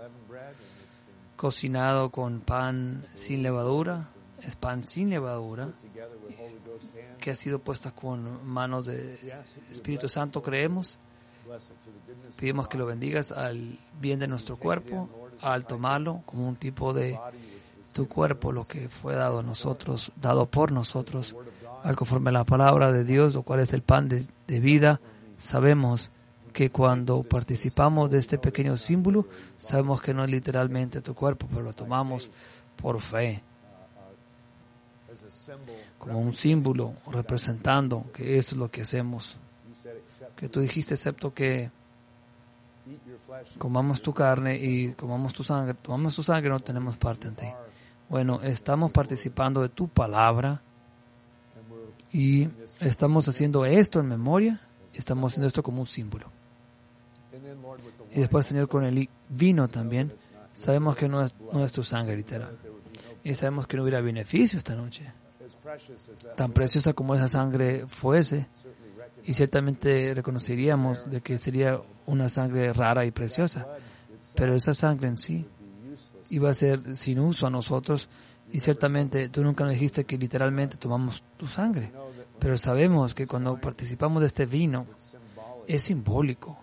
cocinado con pan sin levadura, es pan sin levadura, que ha sido puesta con manos del Espíritu Santo, creemos. Pedimos que lo bendigas al bien de nuestro cuerpo, al tomarlo como un tipo de tu cuerpo, lo que fue dado a nosotros, dado por nosotros, al conforme a la palabra de Dios, lo cual es el pan de, de vida. Sabemos que cuando participamos de este pequeño símbolo, sabemos que no es literalmente tu cuerpo, pero lo tomamos por fe, como un símbolo representando que eso es lo que hacemos. Que tú dijiste, excepto que comamos tu carne y comamos tu sangre, tomamos tu sangre, no tenemos parte en ti. Bueno, estamos participando de tu palabra y estamos haciendo esto en memoria, estamos haciendo esto como un símbolo. Y después, Señor, con el vino también, sabemos que no es, no es tu sangre literal. Y sabemos que no hubiera beneficio esta noche. Tan preciosa como esa sangre fuese, y ciertamente reconoceríamos de que sería una sangre rara y preciosa, pero esa sangre en sí iba a ser sin uso a nosotros, y ciertamente tú nunca nos dijiste que literalmente tomamos tu sangre, pero sabemos que cuando participamos de este vino es simbólico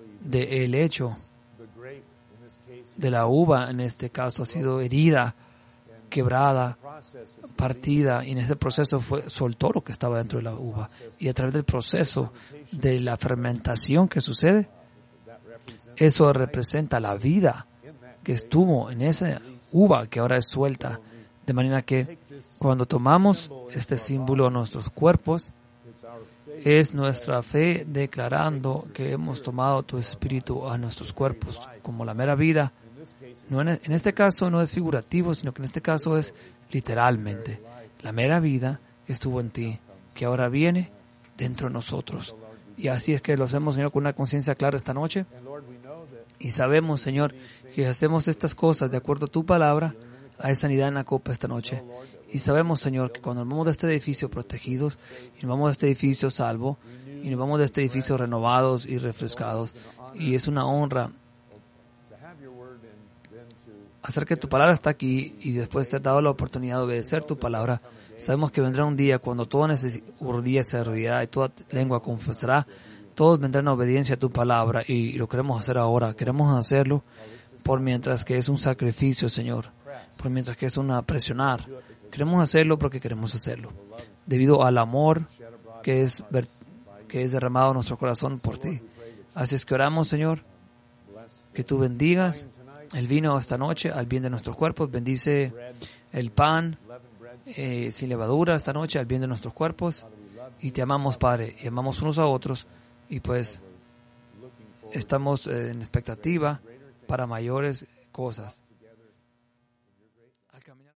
del hecho de la uva, en este caso ha sido herida quebrada, partida, y en ese proceso fue, soltó lo que estaba dentro de la uva. Y a través del proceso de la fermentación que sucede, eso representa la vida que estuvo en esa uva que ahora es suelta. De manera que cuando tomamos este símbolo a nuestros cuerpos, es nuestra fe declarando que hemos tomado tu espíritu a nuestros cuerpos como la mera vida. No en, en este caso no es figurativo, sino que en este caso es literalmente la mera vida que estuvo en ti, que ahora viene dentro de nosotros. Y así es que lo hacemos, Señor, con una conciencia clara esta noche. Y sabemos, Señor, que hacemos estas cosas de acuerdo a tu palabra. Hay sanidad en la copa esta noche. Y sabemos, Señor, que cuando nos vamos de este edificio protegidos, y nos vamos de este edificio salvo, y nos vamos de este edificio renovados y refrescados, y es una honra hacer que tu palabra está aquí, y después de ser dado la oportunidad de obedecer tu palabra, sabemos que vendrá un día cuando toda rodilla se arrodillará y toda lengua confesará. Todos vendrán a obediencia a tu palabra, y lo queremos hacer ahora. Queremos hacerlo por mientras que es un sacrificio, Señor, por mientras que es una presionar. Queremos hacerlo porque queremos hacerlo, debido al amor que es, ver, que es derramado en nuestro corazón por ti. Así es que oramos, Señor, que tú bendigas el vino esta noche al bien de nuestros cuerpos. Bendice el pan eh, sin levadura esta noche al bien de nuestros cuerpos. Y te amamos, Padre, y amamos unos a otros. Y pues estamos eh, en expectativa para mayores cosas.